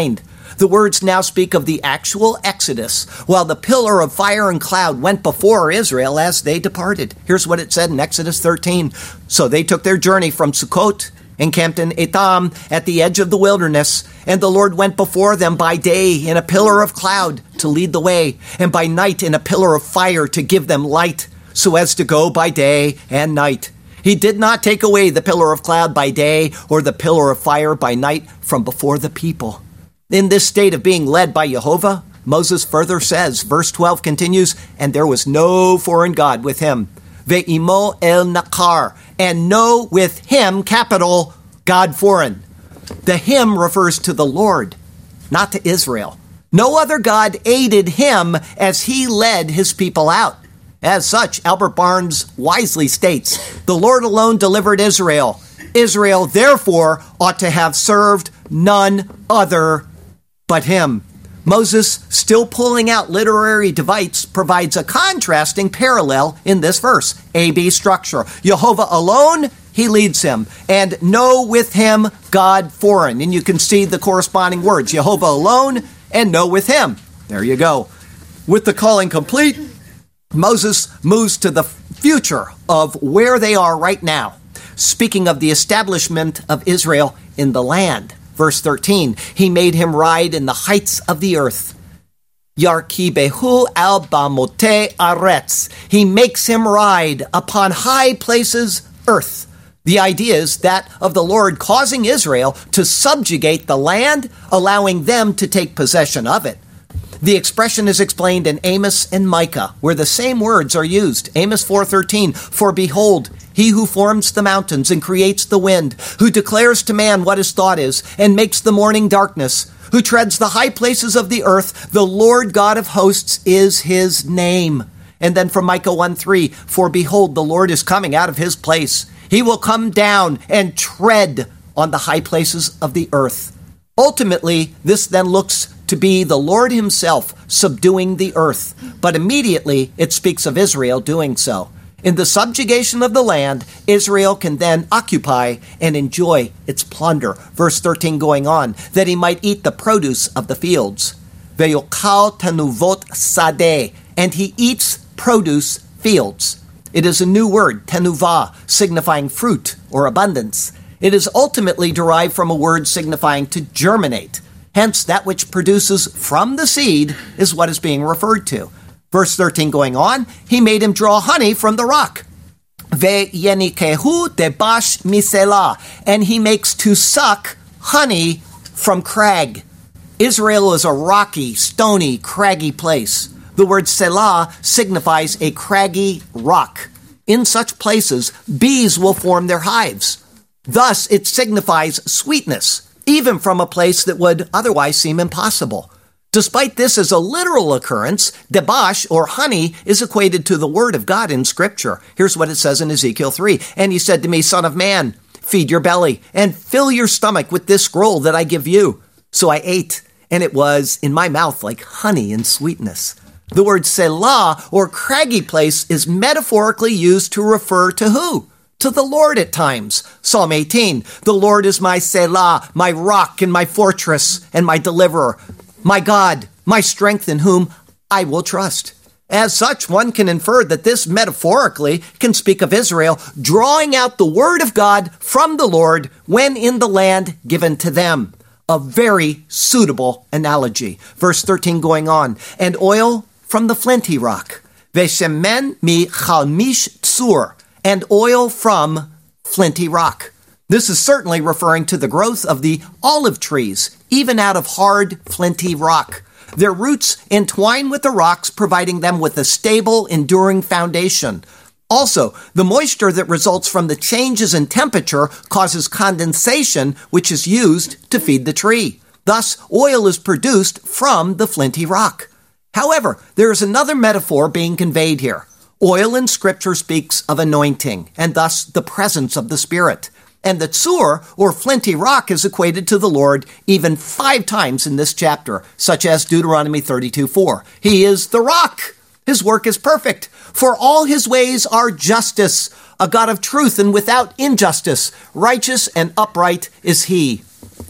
The words now speak of the actual Exodus, while the pillar of fire and cloud went before Israel as they departed. Here's what it said in Exodus thirteen. So they took their journey from Sukkot and camped in Etam at the edge of the wilderness, and the Lord went before them by day in a pillar of cloud to lead the way, and by night in a pillar of fire to give them light, so as to go by day and night. He did not take away the pillar of cloud by day or the pillar of fire by night from before the people. In this state of being led by Jehovah, Moses further says, verse twelve continues, and there was no foreign god with him. Ve'imo el nakar, and no with him, capital, God foreign. The him refers to the Lord, not to Israel. No other God aided him as he led his people out. As such, Albert Barnes wisely states, the Lord alone delivered Israel. Israel, therefore, ought to have served none other but him. Moses, still pulling out literary devices, provides a contrasting parallel in this verse. A B structure. Jehovah alone, he leads him. And no with him, God foreign. And you can see the corresponding words. Jehovah alone and no with him. There you go. With the calling complete, Moses moves to the future of where they are right now. Speaking of the establishment of Israel in the land. Verse thirteen, he made him ride in the heights of the earth. Yarkibehu al bamote aretz. He makes him ride upon high places, earth. The idea is that of the Lord causing Israel to subjugate the land, allowing them to take possession of it. The expression is explained in Amos and Micah, where the same words are used. Amos four thirteen, for behold, he who forms the mountains and creates the wind, who declares to man what his thought is, and makes the morning darkness, who treads the high places of the earth, the Lord God of hosts is his name. And then from Micah one three, for behold, the Lord is coming out of his place. He will come down and tread on the high places of the earth. Ultimately, this then looks to be the Lord himself subduing the earth, but immediately it speaks of Israel doing so. In the subjugation of the land, Israel can then occupy and enjoy its plunder. Verse thirteen going on, that he might eat the produce of the fields. Ve'yokal tenuvot sadeh, and he eats produce fields. It is a new word, tenuvah, signifying fruit or abundance. It is ultimately derived from a word signifying to germinate. Hence, that which produces from the seed is what is being referred to. Verse thirteen going on, he made him draw honey from the rock. Ve'yenikehu debash misela, and he makes to suck honey from crag. Israel is a rocky, stony, craggy place. The word selah signifies a craggy rock. In such places, bees will form their hives. Thus, it signifies sweetness, even from a place that would otherwise seem impossible. Despite this as a literal occurrence, debash, or honey, is equated to the word of God in Scripture. Here's what it says in Ezekiel three. And he said to me, Son of man, feed your belly, and fill your stomach with this scroll that I give you. So I ate, and it was in my mouth like honey and sweetness. The word selah, or craggy place, is metaphorically used to refer to who? To the Lord at times. Psalm eighteen, the Lord is my selah, my rock and my fortress and my deliverer, my God, my strength in whom I will trust. As such, one can infer that this metaphorically can speak of Israel drawing out the word of God from the Lord when in the land given to them. A very suitable analogy. Verse thirteen going on, and oil from the flinty rock. Veshemen mi chalmish tsur, and oil from flinty rock. This is certainly referring to the growth of the olive trees, even out of hard, flinty rock. Their roots entwine with the rocks, providing them with a stable, enduring foundation. Also, the moisture that results from the changes in temperature causes condensation, which is used to feed the tree. Thus, oil is produced from the flinty rock. However, there is another metaphor being conveyed here. Oil in Scripture speaks of anointing, and thus the presence of the Spirit. And the tsur, or flinty rock, is equated to the Lord even five times in this chapter, such as Deuteronomy thirty-two four. He is the rock. His work is perfect. For all his ways are justice, a God of truth and without injustice. Righteous and upright is he.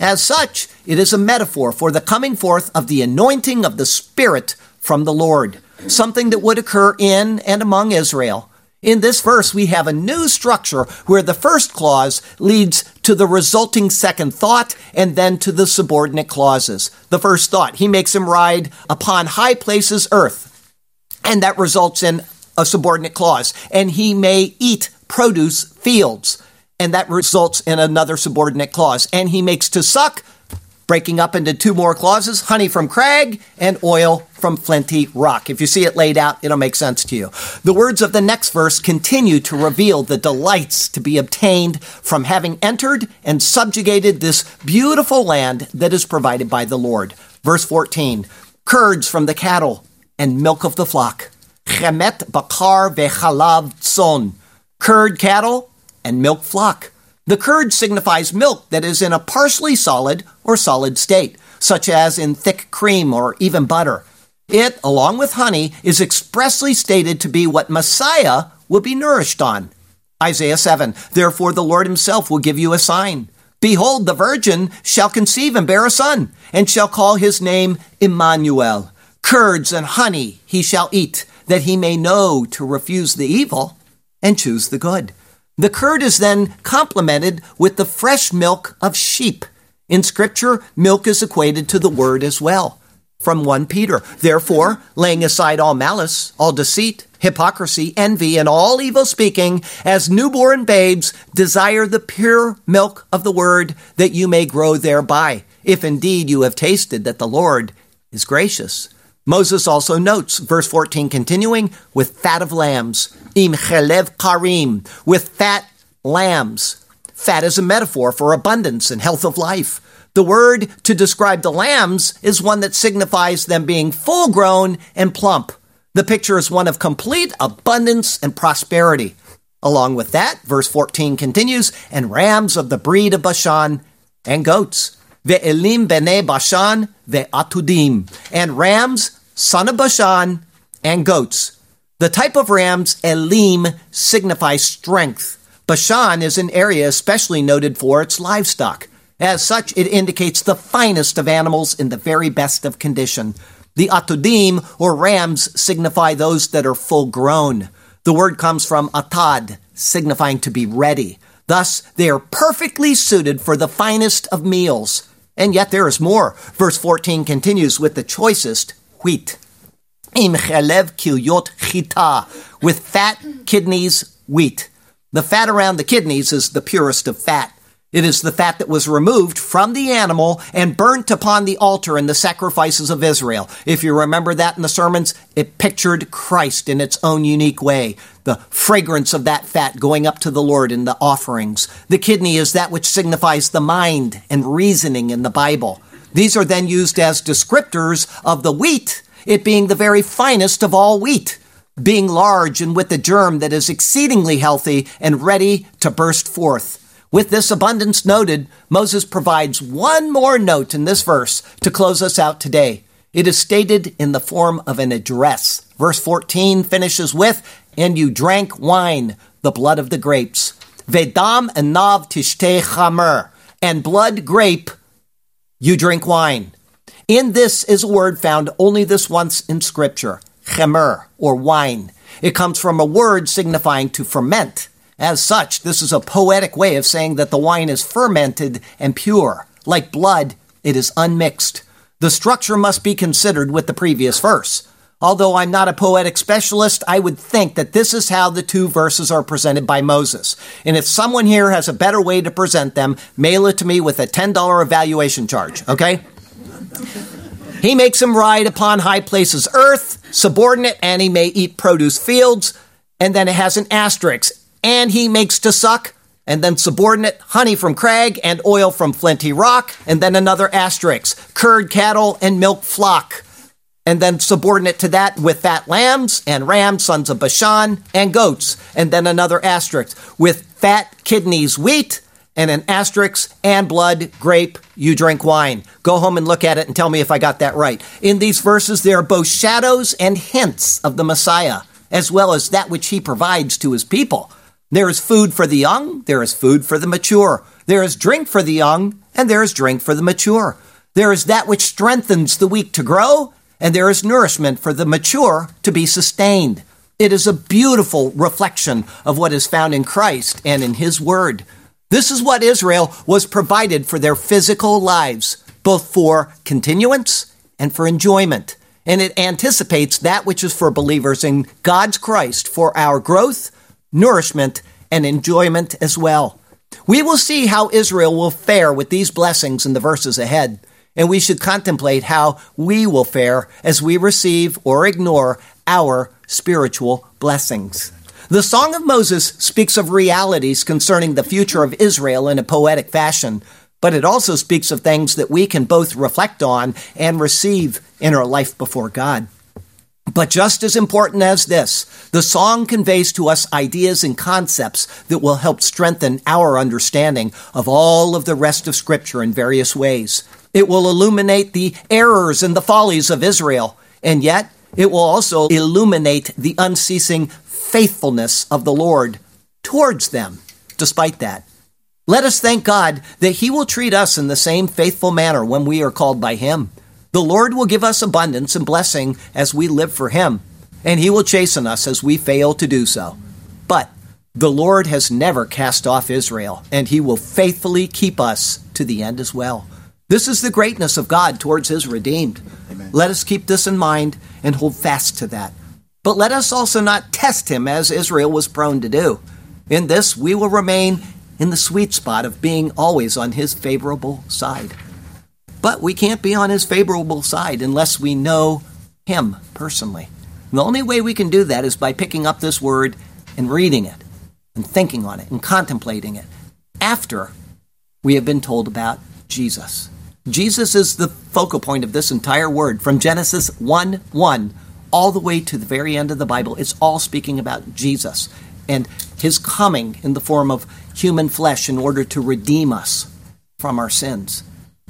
As such, it is a metaphor for the coming forth of the anointing of the Spirit from the Lord, something that would occur in and among Israel. In this verse, we have a new structure where the first clause leads to the resulting second thought and then to the subordinate clauses. The first thought, he makes him ride upon high places earth, and that results in a subordinate clause. And he may eat produce fields, and that results in another subordinate clause. And he makes to suck, breaking up into two more clauses, honey from crag and oil from flinty rock. If you see it laid out, it'll make sense to you. The words of the next verse continue to reveal the delights to be obtained from having entered and subjugated this beautiful land that is provided by the Lord. Verse fourteen, curds from the cattle and milk of the flock. Chemet bakar vechalav tzon. Curd cattle and milk flock. The curd signifies milk that is in a partially solid or solid state, such as in thick cream or even butter. It, along with honey, is expressly stated to be what Messiah will be nourished on. Isaiah seven, therefore the Lord himself will give you a sign. Behold, the virgin shall conceive and bear a son, and shall call his name Emmanuel. Curds and honey he shall eat, that he may know to refuse the evil and choose the good. The curd is then complemented with the fresh milk of sheep. In Scripture, milk is equated to the word as well. From First Peter, therefore, laying aside all malice, all deceit, hypocrisy, envy, and all evil speaking, as newborn babes, desire the pure milk of the word, that you may grow thereby, if indeed you have tasted that the Lord is gracious. Moses also notes, verse fourteen continuing, with fat of lambs, im chelev karim, with fat lambs. Fat is a metaphor for abundance and health of life. The word to describe the lambs is one that signifies them being full-grown and plump. The picture is one of complete abundance and prosperity. Along with that, verse fourteen continues, and rams of the breed of Bashan and goats. Ve'elim b'nei Bashan ve'atudim, and rams, son of Bashan, and goats. The type of rams, Elim, signifies strength. Bashan is an area especially noted for its livestock. As such, it indicates the finest of animals in the very best of condition. The atudim, or rams, signify those that are full grown. The word comes from atad, signifying to be ready. Thus, they are perfectly suited for the finest of meals. And yet there is more. Verse fourteen continues with the choicest wheat. Im chelev kilyot chita, with fat kidneys wheat. The fat around the kidneys is the purest of fat. It is the fat that was removed from the animal and burnt upon the altar in the sacrifices of Israel. If you remember that in the sermons, it pictured Christ in its own unique way. The fragrance of that fat going up to the Lord in the offerings. The kidney is that which signifies the mind and reasoning in the Bible. These are then used as descriptors of the wheat, it being the very finest of all wheat, being large and with a germ that is exceedingly healthy and ready to burst forth. With this abundance noted, Moses provides one more note in this verse to close us out today. It is stated in the form of an address. Verse fourteen finishes with, and you drank wine, the blood of the grapes. Vedam enav tishteh chamer, and blood grape, you drink wine. In this is a word found only this once in Scripture, chemer, or wine. It comes from a word signifying to ferment. As such, this is a poetic way of saying that the wine is fermented and pure. Like blood, it is unmixed. The structure must be considered with the previous verse. Although I'm not a poetic specialist, I would think that this is how the two verses are presented by Moses. And if someone here has a better way to present them, mail it to me with a ten dollars evaluation charge, okay? He makes him ride upon high places earth, subordinate, and he may eat produce fields. And then it has an asterisk. And he makes to suck, and then subordinate, honey from crag and oil from flinty rock, and then another asterisk, curd cattle and milk flock. And then subordinate to that with fat lambs and rams, sons of Bashan, and goats. And then another asterisk with fat kidneys wheat, and an asterisk and blood grape, you drink wine. Go home and look at it and tell me if I got that right. In these verses, there are both shadows and hints of the Messiah, as well as that which he provides to his people. There is food for the young, there is food for the mature. There is drink for the young, and there is drink for the mature. There is that which strengthens the weak to grow, and there is nourishment for the mature to be sustained. It is a beautiful reflection of what is found in Christ and in his word. This is what Israel was provided for their physical lives, both for continuance and for enjoyment. And it anticipates that which is for believers in God's Christ for our growth, nourishment, and enjoyment as well. We will see how Israel will fare with these blessings in the verses ahead, and we should contemplate how we will fare as we receive or ignore our spiritual blessings. The Song of Moses speaks of realities concerning the future of Israel in a poetic fashion, but it also speaks of things that we can both reflect on and receive in our life before God. But just as important as this, the song conveys to us ideas and concepts that will help strengthen our understanding of all of the rest of Scripture in various ways. It will illuminate the errors and the follies of Israel, and yet it will also illuminate the unceasing faithfulness of the Lord towards them, despite that. Let us thank God that he will treat us in the same faithful manner when we are called by him. The Lord will give us abundance and blessing as we live for him, and he will chasten us as we fail to do so. But the Lord has never cast off Israel, and he will faithfully keep us to the end as well. This is the greatness of God towards his redeemed. Amen. Let us keep this in mind and hold fast to that. But let us also not test him as Israel was prone to do. In this, we will remain in the sweet spot of being always on his favorable side. But we can't be on his favorable side unless we know him personally. And the only way we can do that is by picking up this word and reading it and thinking on it and contemplating it after we have been told about Jesus. Jesus is the focal point of this entire word. From Genesis one one all the way to the very end of the Bible, it's all speaking about Jesus and his coming in the form of human flesh in order to redeem us from our sins.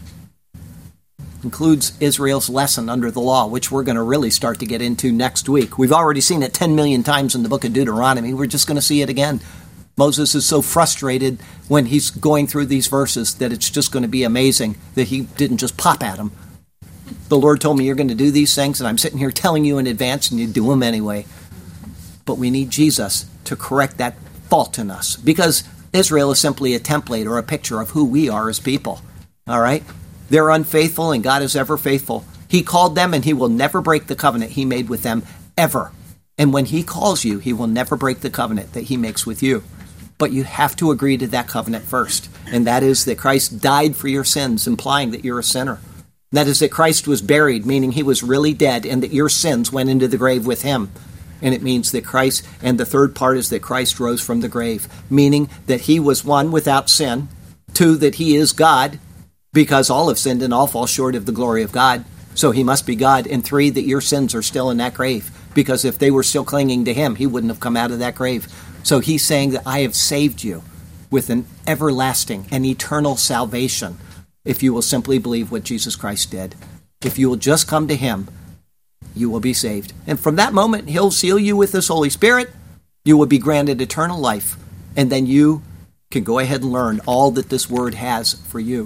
Includes Israel's lesson under the law, which we're going to really start to get into next week. We've already seen it ten million times in the book of Deuteronomy. We're just going to see it again. Moses is so frustrated when he's going through these verses that it's just going to be amazing that he didn't just pop at them. The Lord told me you're going to do these things, and I'm sitting here telling you in advance, and you do them anyway. But we need Jesus to correct that fault in us, because Israel is simply a template or a picture of who we are as people. All right? They're unfaithful, and God is ever faithful. He called them, and he will never break the covenant he made with them, ever. And when he calls you, he will never break the covenant that he makes with you. But you have to agree to that covenant first, and that is that Christ died for your sins, implying that you're a sinner. That is that Christ was buried, meaning he was really dead, and that your sins went into the grave with him. And it means that Christ, and the third part is that Christ rose from the grave, meaning that he was, one, without sin, two, that he is God, because all have sinned and all fall short of the glory of God, so he must be God, and three, that your sins are still in that grave, because if they were still clinging to him, he wouldn't have come out of that grave. So he's saying that I have saved you with an everlasting and eternal salvation if you will simply believe what Jesus Christ did. If you will just come to him, you will be saved. And from that moment, he'll seal you with his Holy Spirit. You will be granted eternal life. And then you can go ahead and learn all that this word has for you.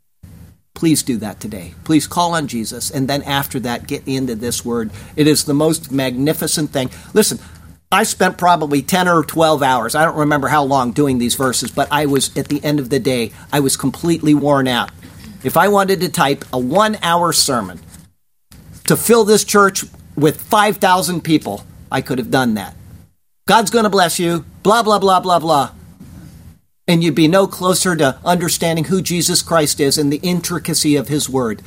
Please do that today. Please call on Jesus. And then after that, get into this word. It is the most magnificent thing. Listen, I spent probably ten or twelve hours. I don't remember how long doing these verses, but I was, at the end of the day, I was completely worn out. If I wanted to type a one-hour sermon to fill this church with five thousand people, I could have done that. God's going to bless you, blah, blah, blah, blah, blah. And you'd be no closer to understanding who Jesus Christ is and the intricacy of his word.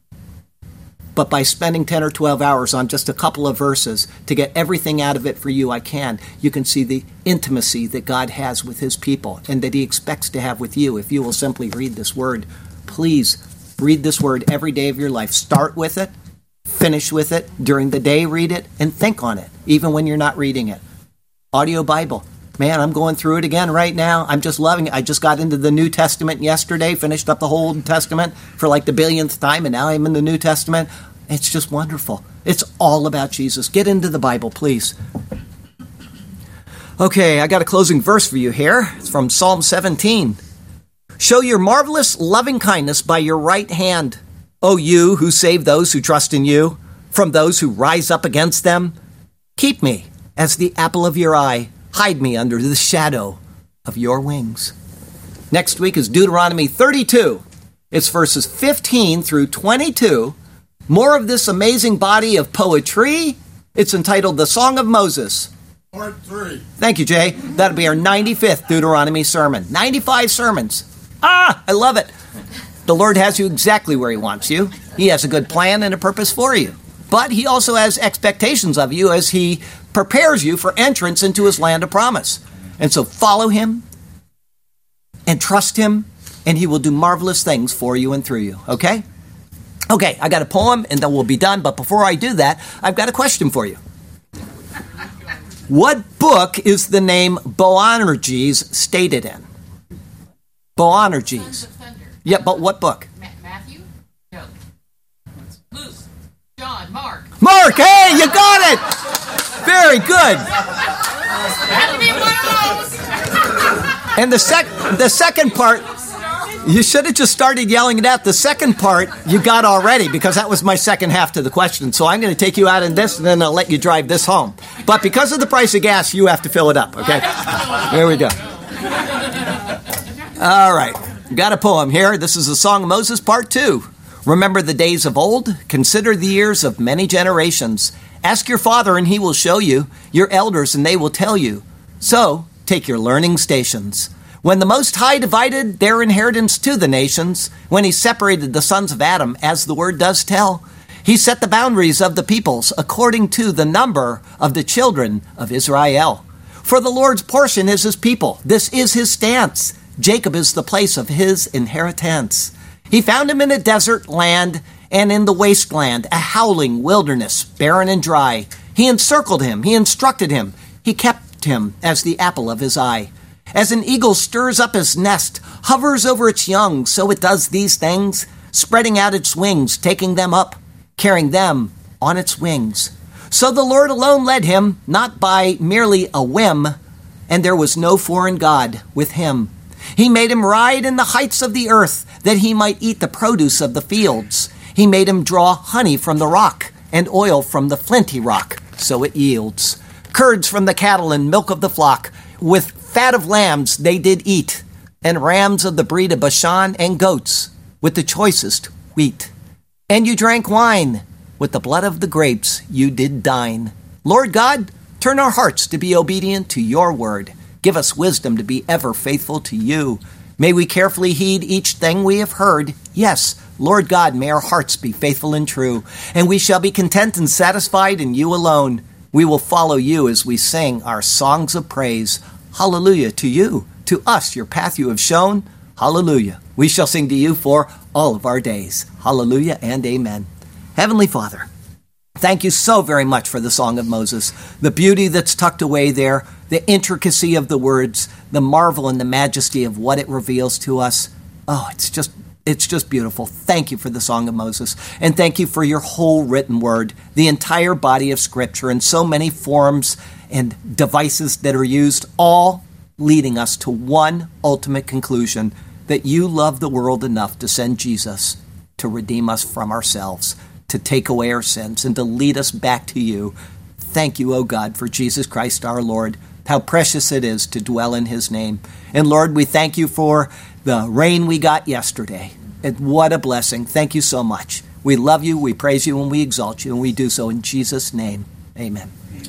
But by spending ten or twelve hours on just a couple of verses to get everything out of it for you I can, you can see the intimacy that God has with his people and that he expects to have with you if you will simply read this word. Please read this word every day of your life. Start with it, finish with it, during the day read it, and think on it, even when you're not reading it. Audio Bible. Man, I'm going through it again right now. I'm just loving it. I just got into the New Testament yesterday, finished up the whole Old Testament for like the billionth time, and now I'm in the New Testament. It's just wonderful. It's all about Jesus. Get into the Bible, please. Okay, I got a closing verse for you here. It's from Psalm seventeen. Show your marvelous loving kindness by your right hand, O you who save those who trust in you, from those who rise up against them. Keep me as the apple of your eye. Hide me under the shadow of your wings. Next week is Deuteronomy thirty-two. It's verses fifteen through twenty-two. More of this amazing body of poetry. It's entitled The Song of Moses. Part three. Thank you, Jay. That'll be our ninety-fifth Deuteronomy sermon. ninety-five sermons. Ah, I love it. The Lord has you exactly where he wants you. He has a good plan and a purpose for you. But he also has expectations of you as he prepares you for entrance into his land of promise. And so follow him and trust him, and he will do marvelous things for you and through you. Okay? Okay, I got a poem, and then we'll be done. But before I do that, I've got a question for you. What book is the name Boanerges stated in? Boanerges. Yeah, but what book? Ma- Matthew? No. Luke. John. Mark. Mark, hey, you got it! Very good. Had to be one of those. And the sec the second part, you should have just started yelling it out. The second part you got already, because that was my second half to the question. So I'm going to take you out in this, and then I'll let you drive this home. But because of the price of gas, you have to fill it up, okay? There we go. All right. Got a poem here. This is the Song of Moses, part two. Remember the days of old. Consider the years of many generations. Ask your father, and he will show you. Your elders, and they will tell you. So, take your learning stations. When the Most High divided their inheritance to the nations, when he separated the sons of Adam, as the word does tell, he set the boundaries of the peoples according to the number of the children of Israel. For the Lord's portion is his people. This is his stance. Jacob is the place of his inheritance. He found him in a desert land and in the wasteland, a howling wilderness, barren and dry. He encircled him. He instructed him. He kept him as the apple of his eye. As an eagle stirs up his nest, hovers over its young, so it does these things, spreading out its wings, taking them up, carrying them on its wings. So the Lord alone led him, not by merely a whim, and there was no foreign god with him. He made him ride in the heights of the earth, that he might eat the produce of the fields. He made him draw honey from the rock, and oil from the flinty rock, so it yields. Curds from the cattle and milk of the flock, with fat of lambs they did eat, and rams of the breed of Bashan, and goats, with the choicest wheat. And you drank wine, with the blood of the grapes you did dine. Lord God, turn our hearts to be obedient to your word. Give us wisdom to be ever faithful to you. May we carefully heed each thing we have heard. Yes, Lord God, may our hearts be faithful and true, and we shall be content and satisfied in you alone. We will follow you as we sing our songs of praise. Hallelujah to you, to us your path you have shown. Hallelujah. We shall sing to you for all of our days. Hallelujah and amen. Heavenly Father, thank you so very much for the Song of Moses, the beauty that's tucked away there, the intricacy of the words, the marvel and the majesty of what it reveals to us. Oh, it's just it's just beautiful. Thank you for the Song of Moses, and thank you for your whole written word, the entire body of Scripture, and so many forms and devices that are used, all leading us to one ultimate conclusion, that you love the world enough to send Jesus to redeem us from ourselves, to take away our sins, and to lead us back to you. Thank you, O God, for Jesus Christ our Lord. How precious it is to dwell in his name. And Lord, we thank you for the rain we got yesterday. And what a blessing. Thank you so much. We love you, we praise you, and we exalt you, and we do so in Jesus' name. Amen.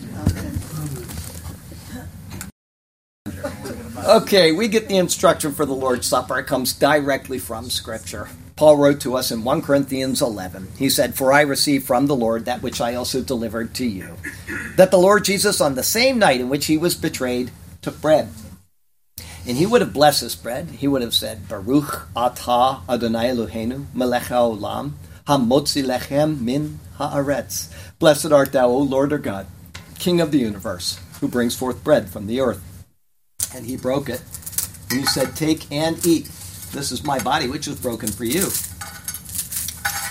Okay, we get the instruction for the Lord's Supper. It comes directly from Scripture. Paul wrote to us in First Corinthians eleven. He said, "For I received from the Lord that which I also delivered to you, that the Lord Jesus, on the same night in which he was betrayed, took bread. And he would have blessed this bread. He would have said, Baruch atah Adonai Eloheinu, melech haolam, hamotzi lechem min haaretz. Blessed art thou, O Lord our God, King of the universe, who brings forth bread from the earth." And he broke it, and he said, "Take and eat. This is my body, which was broken for you."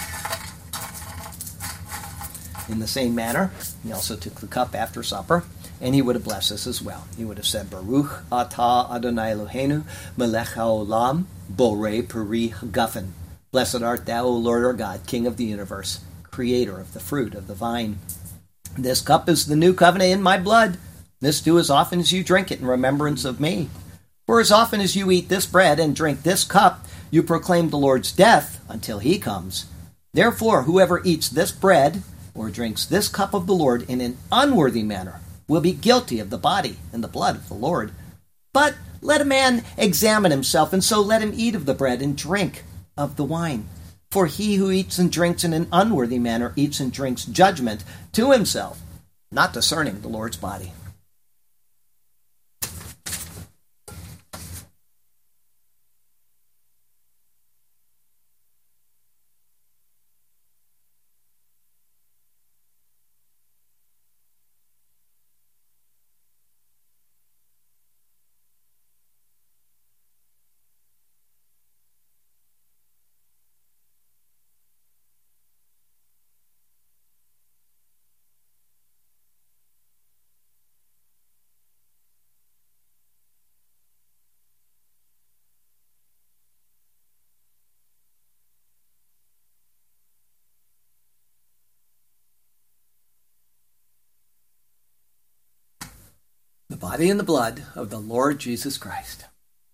In the same manner, he also took the cup after supper, and he would have blessed us as well. He would have said, Baruch atah Adonai Eloheinu, melech haolam, borei peri hagafen. Blessed art thou, O Lord our God, King of the universe, creator of the fruit of the vine. This cup is the new covenant in my blood. This do as often as you drink it in remembrance of me. For as often as you eat this bread and drink this cup, you proclaim the Lord's death until he comes. Therefore, whoever eats this bread or drinks this cup of the Lord in an unworthy manner will be guilty of the body and the blood of the Lord. But let a man examine himself, and so let him eat of the bread and drink of the wine. For he who eats and drinks in an unworthy manner eats and drinks judgment to himself, not discerning the Lord's body. The body and the blood of the Lord Jesus Christ.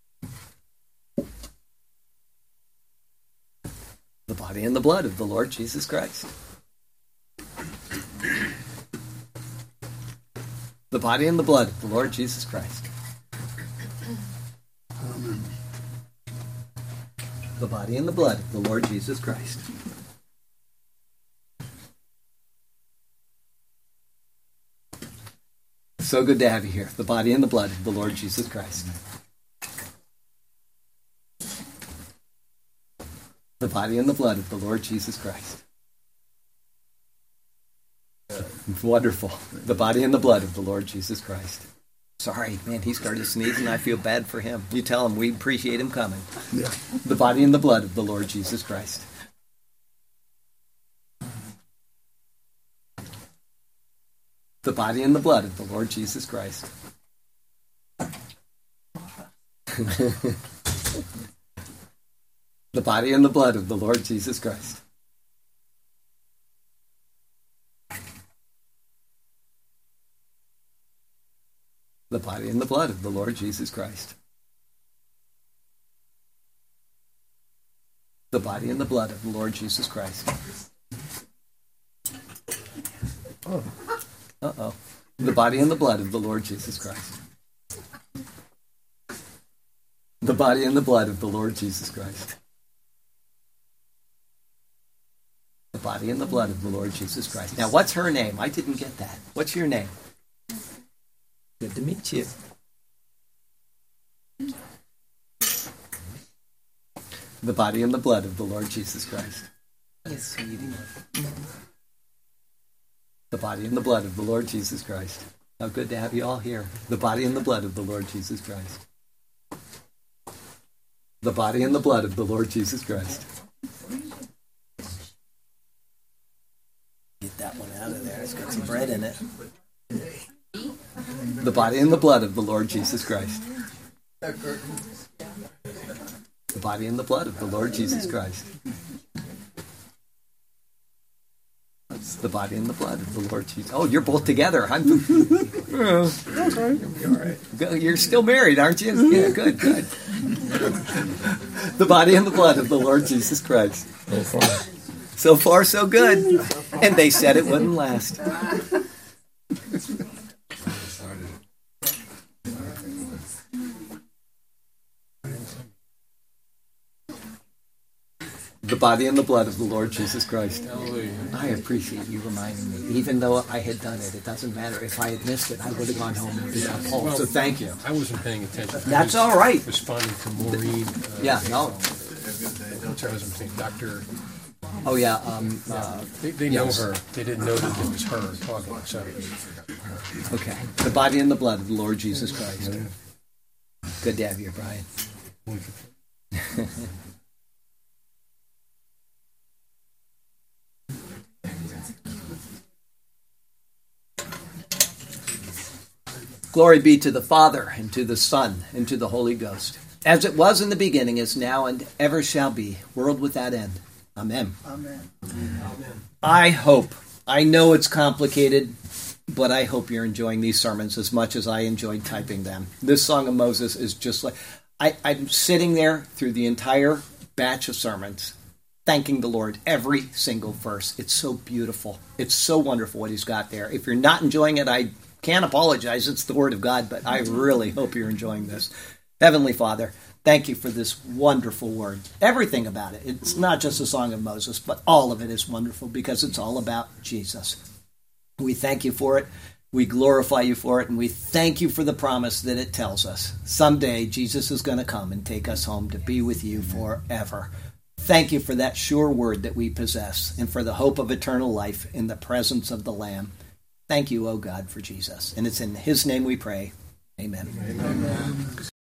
The body and the blood of the Lord Jesus Christ. The body and the blood of the Lord Jesus Christ. Amen. The body and the blood of the Lord Jesus Christ. So good to have you here. The body and the blood of the Lord Jesus Christ. The body and the blood of the Lord Jesus Christ. Wonderful. The body and the blood of the Lord Jesus Christ. Sorry, man, he started sneezing. I feel bad for him. You tell him we appreciate him coming. Yeah. The body and the blood of the Lord Jesus Christ. The body and the blood of the Lord Jesus Christ. The body and the blood of the Lord Jesus Christ. The body and the blood of the Lord Jesus Christ. The body and the blood of the Lord Jesus Christ. Oh. Uh-oh. The body and the blood of the Lord Jesus Christ. The body and the blood of the Lord Jesus Christ. The body and the blood of the Lord Jesus Christ. Now, what's her name? I didn't get that. What's your name? Good to meet you. The body and the blood of the Lord Jesus Christ. Yes, sweetie. The body and the blood of the Lord Jesus Christ. How good to have you all here. The body and the blood of the Lord Jesus Christ. The body and the blood of the Lord Jesus Christ. Get that one out of there. It's got some bread in it. The body and the blood of the Lord Jesus Christ. The body and the blood of the Lord Jesus Christ. The body and the blood of the Lord Jesus. Oh, you're both together. I'm. You're still married, aren't you? Yeah, good, good. The body and the blood of the Lord Jesus Christ. So far, so far, so good. And they said it wouldn't last. The body and the blood of the Lord Jesus Christ. Hallelujah. I appreciate you reminding me. Even though I had done it, it doesn't matter. If I had missed it, I would have gone home and did that poll. Well, so thank you. I wasn't paying attention. That's all right. Responding to Maureen. Uh, yeah, no. What's her husband's name? Doctor Oh, yeah. Um, uh, they they yes. know her. They didn't know that it was her talking. So. Okay. The body and the blood of the Lord Jesus Christ. Good to have you, Brian. Glory be to the Father, and to the Son, and to the Holy Ghost, as it was in the beginning, is now, and ever shall be, world without end. Amen. Amen. Amen. I hope, I know it's complicated, but I hope you're enjoying these sermons as much as I enjoyed typing them. This Song of Moses is just like, I, I'm sitting there through the entire batch of sermons, thanking the Lord every single verse. It's so beautiful. It's so wonderful what he's got there. If you're not enjoying it, I can't apologize. It's the Word of God, but I really hope you're enjoying this. Heavenly Father, thank you for this wonderful word. Everything about it. It's not just the Song of Moses, but all of it is wonderful because it's all about Jesus. We thank you for it. We glorify you for it, and we thank you for the promise that it tells us. Someday, Jesus is going to come and take us home to be with you forever. Thank you for that sure word that we possess and for the hope of eternal life in the presence of the Lamb. Thank you, O God, for Jesus. And it's in his name we pray. Amen. Amen.